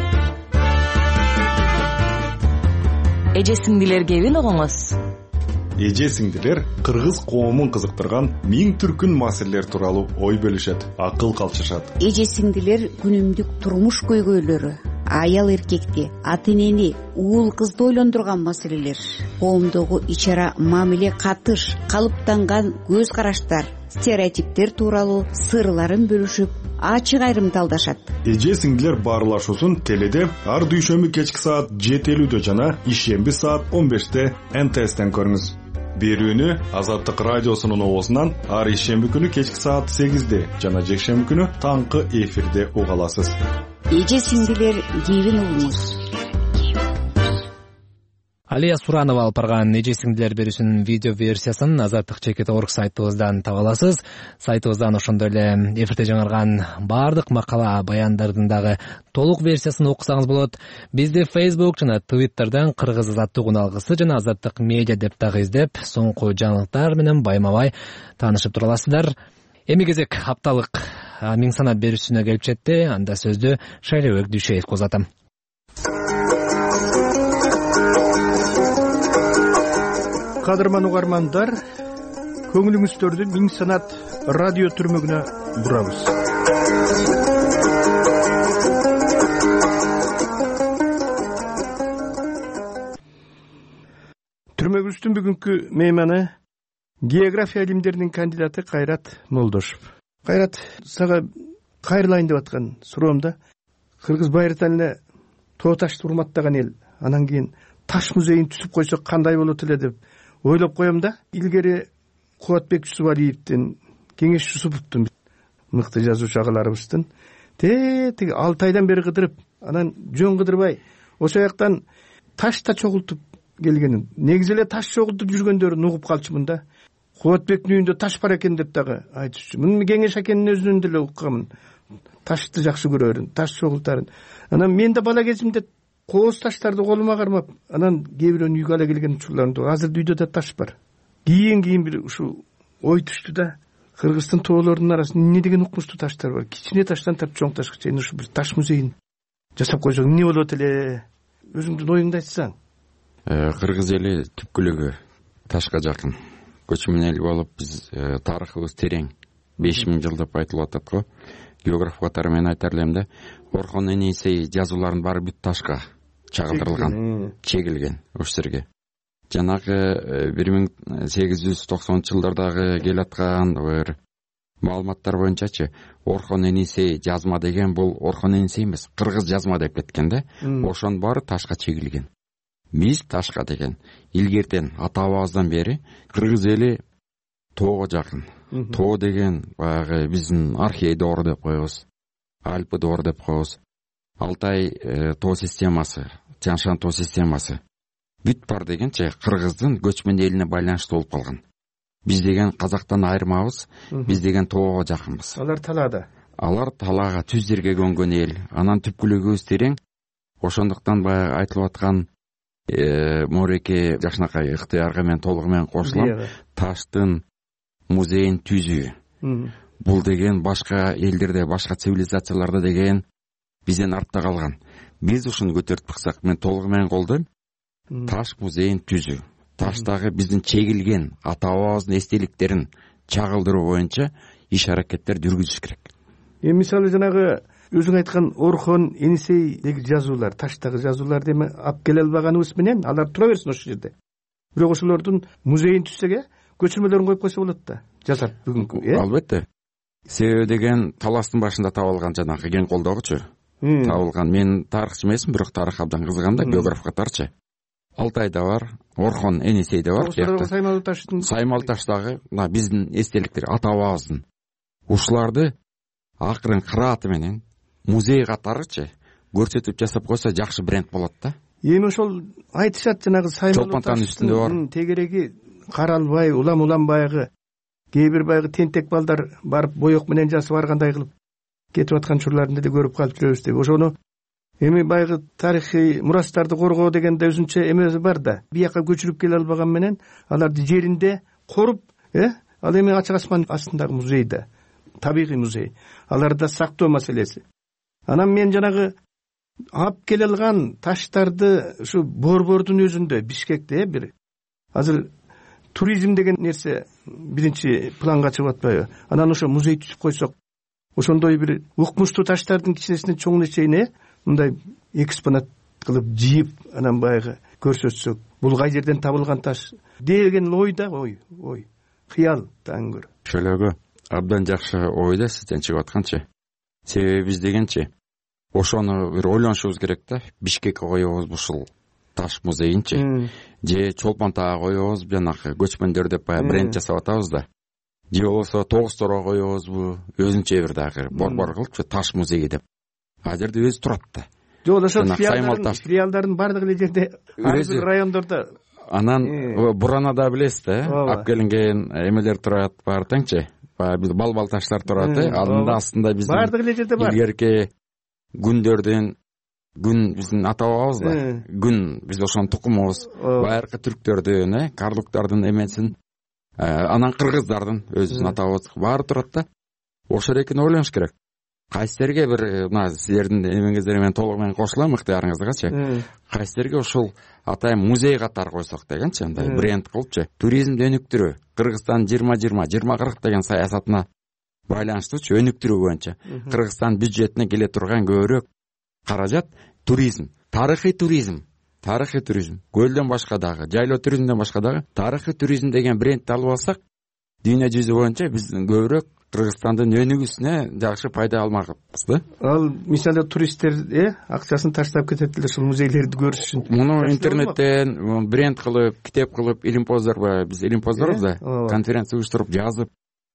R: Эже сиңдилер кебин угуңуз.
I: Эже сиңдилер кыргыз коомун кызыктырган миң түркүн маселелер тууралуу ой бөлүшөт, акыл калчышат.
S: Эже сиңдилер күнүмдүк турмуш көйгөйлөрү, аял эркекти, ата энени, уул кызды ойлондурган маселелер, коомдогу ичара мамиле катыш, калыптанган көз караштар, стереотиптер тууралуу сырларын бөлүшүп, ачык айрымталдашат.
I: Эже сиңдилер баарлашуусун теледе ар дүйшөмбү кечки саат 7:50 жана ишемби саат 15 НТСтен көрүңүз. Берүүнү Азаттык радиосунун оозунан ар ишемби күнү кечки саат 8 жана жекшемби күнү таңкы эфирде уга аласыз.
S: Эже сиңдилер кебин угуңуз.
A: Алия Суранова алып барган эже сиңдилер берүүсүнүн видео версиясын azattik.org сайтыбыздан таба аласыз. Сайтыбыздан ошондой эле эфирде жаңырган баардык макала баяндардын дагы толук версиясын окусаңыз болот. Бизди Facebook жана Twitter'дан кыргыз азаттык уналгысы жана азаттык медиа деп дагы издеп, соңку жаңылыктар менен байма-бай таанышып тура аласыздар. Эми кезек апталык миң санат берүүсүнө келип жетти. Анда сөздү Шайлебек Дүйшеевге узатам.
D: Кадырман угармандар, көңүлүңүздөрдү миң санат радио түрмөгүнө бурабыз. Түрмөгүбүздүн бүгүнкү мейманы география илимдеринин кандидаты Кайрат Молдошев. Кайрат, сага кайрылайын деп аткан суроомда, Кыргыз байыртан эле тоо ташты урматтаган эл, анан кийин таш музейин түзүп койсок кандай болот эле деп ойлоп коем да. Илгери Кубатбек Жусупалиевдин, Кеңеш Жусуповдун мыкты жазуучу агаларыбыздын тиги 6 айдан бери кыдырып, анан жөн кыдырбай ошол жактан ташта чогултуп келгенин, негизи эле таш чогултуп жүргөндөрүн угуп калчумун да. Кубатбектин үйүндө таш бар экен деп дагы айтышчу. Муну Кеңеш акенин өзүнөн деле укканмын. Ташты жакшы көрөрүн, таш чогултарын. Анан мен да бала кезимде кооз таштарды колума кармап, анан кээ бирөөнү үйгө ала келген учурларым. Азыр үйдө да таш бар. Кийин бир ушу ой түштү да. Кыргыздын тоолорунун арасында эмне деген укмуштуу таштар бар. Кичине таштан тартып чоң ташка чейин ушу бир таш музейин жасап койсок эмне болот эле? Өзүңдүн оюңду айтсаң.
E: Кыргыз эли түпкүлүгү ташка жакын. Көчмөн эл болуп, биз тарыхыбыз терең. 5000 жыл деп айтылып атат го. Географ катары мен айтар элем да, Орхон Энисей жазууларынын баары бүт ташка чагылдырылган, чегилген ошол жерге. Жанагы 1890-жылдардагы келаткан бир маалыматтар боюнчачы, Орхон Энисей жазма деген бул Орхон Энисей эмес, кыргыз жазма деп кеткен да. Ошонун баары ташка чегилген. Биз ташка деген илгертен ата-бабабыздан бери кыргыз эли тоого жакын. Тоо деген баягы биздин Архей доору деп коебуз, Альпы доору деп коебуз. Алтай тоо системасы, Тянь-Шань тоо системасы бүт бар дегенче кыргыздын көчмөн элине байланыштуу болуп калган. Биз деген казактан айырмабыз, биз деген тоого жакынбыз.
D: Алар талаада.
E: Алар талаага, түз жерге көнгөн эл. Анан түпкүлүгүбүз терең. Ошондуктан баягы айтылып аткан Мореке жакшынакай ыктыярга мен толугу менен кошулам. Таштын музейин түзүү. Бул деген башка элдерде, башка цивилизацияларда деген бизден артта калган. Биз ушуну көтөрүп чыксак, мен толугу менен колдойм. Таш музейин түзүү. Таштагы биздин чегилген ата-бабабыздын эстеликтерин чагылдыруу боюнча иш-аракеттер жүргүзүш керек.
D: Мисалы жанагы өзүң айткан Орхон Энисейдеги жазуулар, таштагы жазуулар деме алып келе албаганыбыз менен алар тура берсин ошол жерде. Бирок ошолордун музейин түзсөк, көчүрмөлөрүн коюп койсо болот да. Жасап бүгүнкү,
E: Албетте. Себеби деген таластын башында табылган жанагы кен колдогучу. Табылган. Мен тарыхчы эмесмин, бирок тарых абдан кызыгам да, географ катарчы. Алтайда бар, Орхон Энисейде бар. Саймал таштагы биздин эстеликтер, ата-бабабыздын. Ушуларды акырын кырааты менен музей катарычы көрсөтүп жасап койсо жакшы бренд болот да.
D: Эми ошол айтышат жанагы Саймал таштын тегереги каралбай, улам баягы кээ бир баягы тентек балдар барып боек менен жасап баргандай кылып кетип аткан чурларында да көрүп калып жүрөбүз деп. Ошону эми баягы тарыхый мурастарды коргоо деген да өзүнчө эмеси бар да. Бияка көчүрүп келе албаган менен аларды жеринде коруп, ал эми ачык асман астындагы музей да, табигый музей. Аларды сактоо маселеси. Анан мен жанагы алып келе алган таштарды ушу борбордун өзүндө Бишкекте бир азыр туризм деген нерсе биринчи планга чыгып атпайбы? Анан ошо музей түзүп койсок, ошондой бир укмуштуу таштардын кичинесинен чоңуна чейин мындай экспонат кылып жийип, анан баягы көрсөтсөк, бул кай жерден табылган таш деген ой да, ой, кыял таң көр.
E: Ошолого абдан жакшы ой да сизден чыгып атканчы. Себеби биз дегенчи ошону бир ойлонушубуз керек да. Бишкекке коебузбу ушул таш музейинчи, же Чолпон Тагга коебуз, жанагы көчмөндөр деп баягы бренд жасап атабыз да. Же болбосо Тогуз Торго коебузбу, өзүнчө бир дагы борбор кылыпчы таш музейи деп. А жерде өзү турат да.
D: Жок, ошол филиалдардын бардык эле жерде, ар бир райондордо.
E: Анан Буранада билесиз да, алып келинген эмелер турат, баары теңчи. Баягы бал таштар турат, анын астында биздин
D: бардык эле жерде бар.
E: Илгерки күндөрдүн күн биздин ата-бабабыз да. Күн биз ошонун тукумубуз. Байыркы түрктөрдүн, карлуктардын эмесин, анан кыргыздардын өзүбүздүн ата-бабабыз баары турат да. Ошол экени ойлонуш керек. Кайсилерге бир силердин эмеңиздер менен толугу менен кошулам, ыктыярыңыздагачы. Кайсилерге ушул атайын музей катары койсок дегенчи, андай бренд кылыпчы. Туризмди өнүктүрүү, Кыргызстан 20-20-20-40 деген саясатына байланыштуучу өнүктүрүү боюнча Кыргызстан бюджетине келе турган көбүрөөк каражат туризм, тарыхый туризм, көлдөн башка дагы, жайлоо туризмден башка дагы тарыхый туризм деген брендти алып алсак, дүйнө жүзү боюнча биз көбүрөөк Кыргызстандын өнүгүүсүнө жакшы пайда алмакпыз да. Ал
D: мисалы туристтер акчасын таштап кетет эле ушул музейлерди көрүш үчүн.
E: Муну интернеттен бренд кылып, китеп кылып, илимпоздор, биз илимпоздорбуз да, конференция уюштуруп, жазып,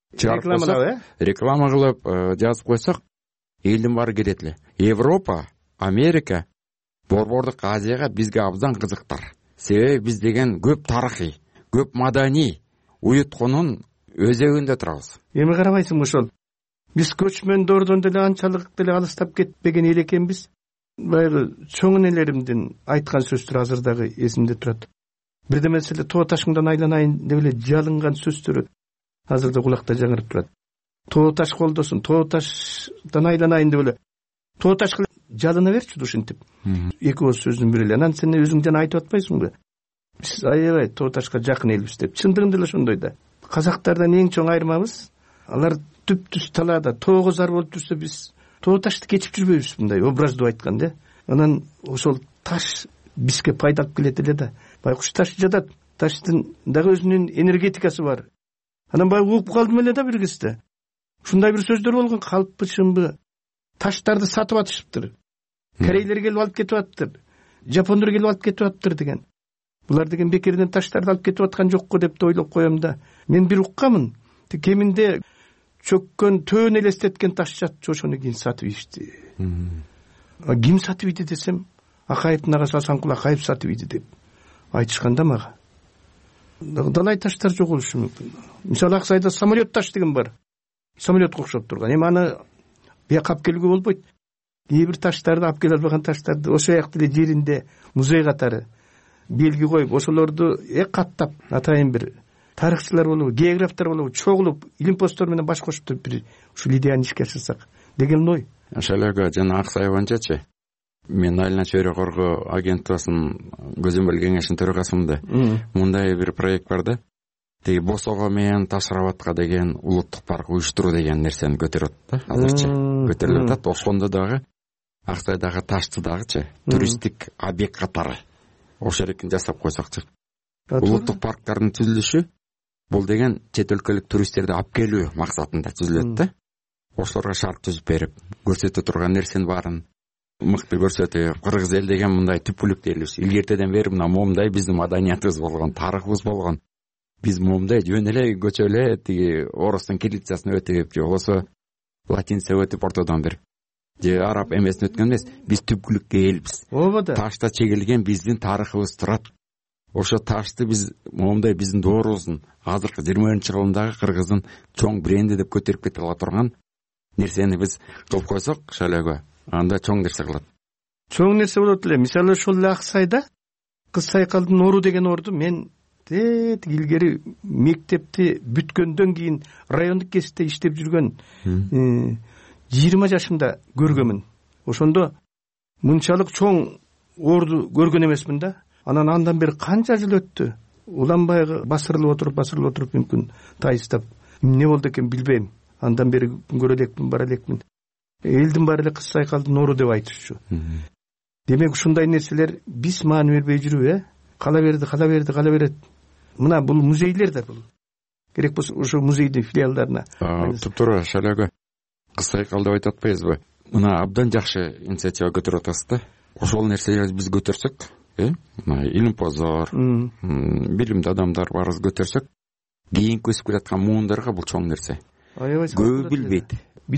E: реклама кылып, жазып койсок, элдин баары келет эле. Европа, Америка Борбордук Азияга бизге абдан кызыктар. Себеби биз деген көп тарыхый, көп маданий уюткунун өзөгүндө турабыз.
D: Эми карабайсыңбы ошол биз көчмөндөрдөн деле анчалык деле алыстап кетпеген эл экенбиз. Баягы чоң энелеримдин айткан сөздөр азыр дагы эсимде турат. Бирде маселе тоо ташыңдан айланайын деп эле жалынган сөздөрү азыр да кулакта жаңырып турат. Тоо таш колдосун, тоо таштан айланайын деп эле тоо ташка жалына берчү ушинтип. Эки ооз сөздүн бири эле. Анан сен өзүң жана айтып атпайсыңбы? Биз аябай тоо ташка жакын элбиз деп. Чындыгында эле ошондой да. Казактардан эң чоң айырмабыз алар түп-түз талаада тоого зар болуп жүрсө биз тоо ташты кечип жүрбөйбүз, мындай образдуу айтканда. Анан ошол таш бизге пайда алып келет эле да. Байкуш таш жатат. Таштын дагы өзүнүн энергетикасы бар. Анан баягы угуп калдым эле да бир кезде. Ушундай бир сөздөр болгон, калппы чынбы? Таштарды сатып атышыптыр. Корейлер келип алып кетип атыптыр. Жапондор келип алып кетип атыптыр деген. Булар деген бекерден таштарды алып кетип аткан жокко деп да ойлоп коем да. Мен бир уккамын. Кеминде чөккөн, төөн элестеткен таш жатчу, ошону кийин сатып ийишти. Ким сатып ийди десем, Акаевдин агасы Асанкул Акаев сатып ийди деп айтышканда мага. Далай таштар жок болушу мүмкүн. Мисалы Аксайда самолет таш деген бар. Самолетке окшоп турган. Эми аны бияка алып келүүгө болбойт. Кээ бир таштарды алып келе албаган таштарды ошол жакта эле жеринде музей катары белги коюп, ошолорду каттап атайын бир тарыхчылар болобу, географтар болобу чогулуп, илим посттор менен баш кошуп туруп бир ушул идеяны ишке ашырсак деген ой.
E: Ошол эле жана Аксаеванчачы. Мен Айлана чөйрө коргоо агенттигинин көзөмөл кеңешинин төрагасымын. Мындай бир проект бар да. Теги Босого менен Ташрабатка деген улуттук парк уюштуруу деген нерсени көтөрүп атат да. Азырчы көтөрүлүп атат. Ошондо дагы Аксайдагы ташты дагычы туристтик объект катары ошол эркин жасап койсокчу. Улуттук парктардын түзүлүшү бул деген чет өлкөлүк туристтерди алып келүү максатында түзүлөт да. Ошолорго шарт түзүп берип, көрсөтө турган нерсенин баарын мыкты көрсөтүп, кыргыз эл деген мындай түпкүлүк элибиз. Илгертеден бери мына момундай биздин маданиятыбыз болгон, тарыхыбыз болгон. Биз момундай жөн эле көчө эле тиги орустун кириллицасын өтүп, же болбосо латинца өтүп ортодон бир же араб эмесин өткөн эмес. Биз түпкүлүккө элбиз.
D: Ооба.
E: Ташта чегилген биздин тарыхыбыз турат. Ошо ташты биз момундай биздин доорубуздун азыркы 20-кылымдагы кыргыздын чоң бренди деп көтөрүп кете ала турган нерсени биз кылып койсок, шалego анда чоң нерсе кылат.
D: Чоң нерсе болот эле. Мисалы ошол эле Аксайда Кыз Сайкалдын ору деген орду мен илгери мектепти бүткөндөн кийин райондук гезитте иштеп жүргөн 20 жашымда көргөмүн. Ошондо мынчалык чоң орду көргөн эмесмин да. Анан андан бери канча жыл өттү. Уланбай басырылып отуруп мүмкүн тайыстап эмне болду экен билбейм. Андан бери көрө элекмин, бара элекмин. Элдин баары эле Кыз Сайкалдын ору деп айтышчу. Демек ушундай нерселер биз маани бербей жүрүп, кала берет. Мына бул музейлер да бул. Керек болсо ошо музейдин филиалдарына.
E: Туптура шалego Кыз Сайкал деп айтып атпайбызбы? Мына абдан жакшы инициатива көтөрүп атасыз да. Ошол нерселерди биз көтөрсөк, мына илим позор, билимдүү адамдар барыбыз көтөрсөк, кийинки өсүп келаткан муундарга бул чоң нерсе. Көбү билбейт.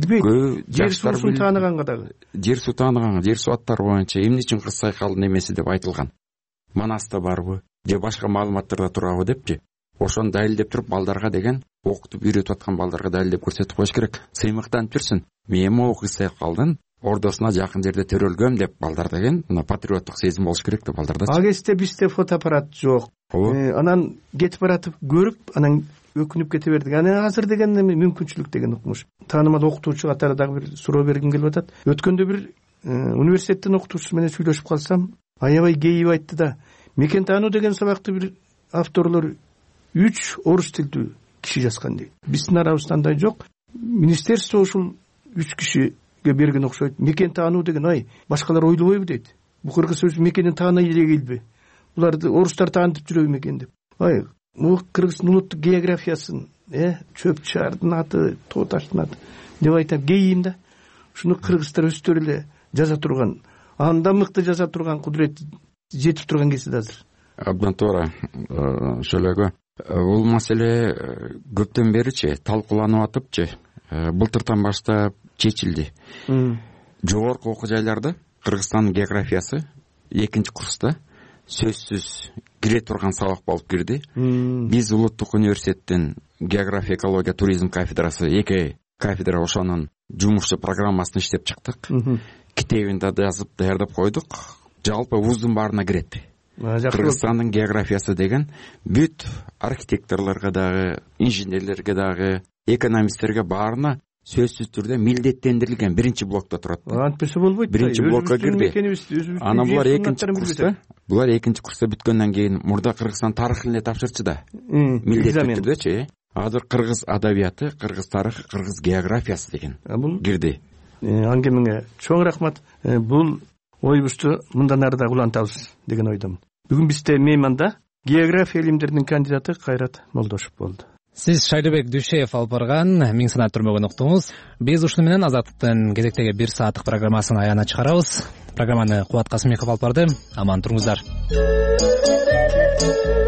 D: Жер суусун тааныганга дагы.
E: Жер суу тааныганга, жер суу аттары боюнча эмне үчүн Кыз Сайкалдын эмеси деп айтылган. Манаста барбы, же башка маалыматтарда турабы депчи. Ошону далилдеп туруп балдарга деген окутуп үйрөтүп аткан балдарга далилдеп көрсөтүп коюш керек. Сыймыктанып жүрсүн. Мен могу Кыз Сайкалдын ордосуна жакын жерде төрөлгөм деп балдар деген мына патриоттук сезим болуш керек деп балдарда.
D: Ал кезде бизде фотоаппарат жок. Анан кетип баратып көрүп, анан өкүнүп кете бердик. Анан азыр деген мүмкүнчүлүк деген укмуш. Таанымал окутуучу катары дагы бир суроо бергим келип атат. Өткөндө бир университеттин окутуучусу менен сүйлөшүп калсам, аябай кейип айтты да. Мекен таануу деген сабакты бир авторлор 3 орус тилдүү киши жазган дейт. Биздин арабызда андай жок. Министерство ушул 3 кишиге берген окшойт. Мекен таануу деген башкалар ойлобойбу дейт. Бул кыргыз сөз мекенин тааный эле келби. Буларды орустар таанытып жүрөбү мекен деп. Бул кыргыздын улуттук географиясын, чөп чаардын аты, тоо таштын аты деп айтам, кейим да. Шуну кыргыздар өздөрү эле жаза турган, андан мыкты жаза турган кудурет жетип турган кезде азыр.
E: Абдан туура. Шөлөгө бул маселе көптөн беричи талкууланып атыпчы. Былтыртан баштап чечилди. Жогорку окуу жайларда Кыргызстандын географиясы экинчи курста сөзсүз кире турган сабак болуп кирди. Биз улуттук университеттин география, экология, туризм кафедрасы, эки кафедра ошонун жумушчу программасын иштеп чыктык. Китебин да жазып даярдап койдук. Жалпы вуздун баарына кирет. Кыргызстандын географиясы деген бүт архитекторлорго дагы, инженерлерге дагы, экономисттерге баарына сөзсүз түрдө милдеттендирилген биринчи блокто турат.
D: Антпесе болбойт.
E: Биринчи блокко кирди. Анан булар экинчи курста бүткөндөн кийин мурда Кыргызстан тарыхын эле тапшырчу да. Милдеттүү түрдөчү. Азыр кыргыз адабияты, кыргыз тарыхы, кыргыз географиясы деген кирди.
D: Аңгемиңе чоң рахмат. Бул ойбузду мындан ары да улантабыз деген ойдомун. Бүгүн бизде мейманда география илимдеринин кандидаты Кайрат Молдошев болду.
A: Сиз Шайлыбек Дүйшеев алып барган Миң санат түрмөгүн уктуңуз. Биз ушуну менен Азаттыктын кезектеги 1 сааттык программасын аягына чыгарабыз. Программаны Кубат Касымбеков алып барды. Аман туруңуздар.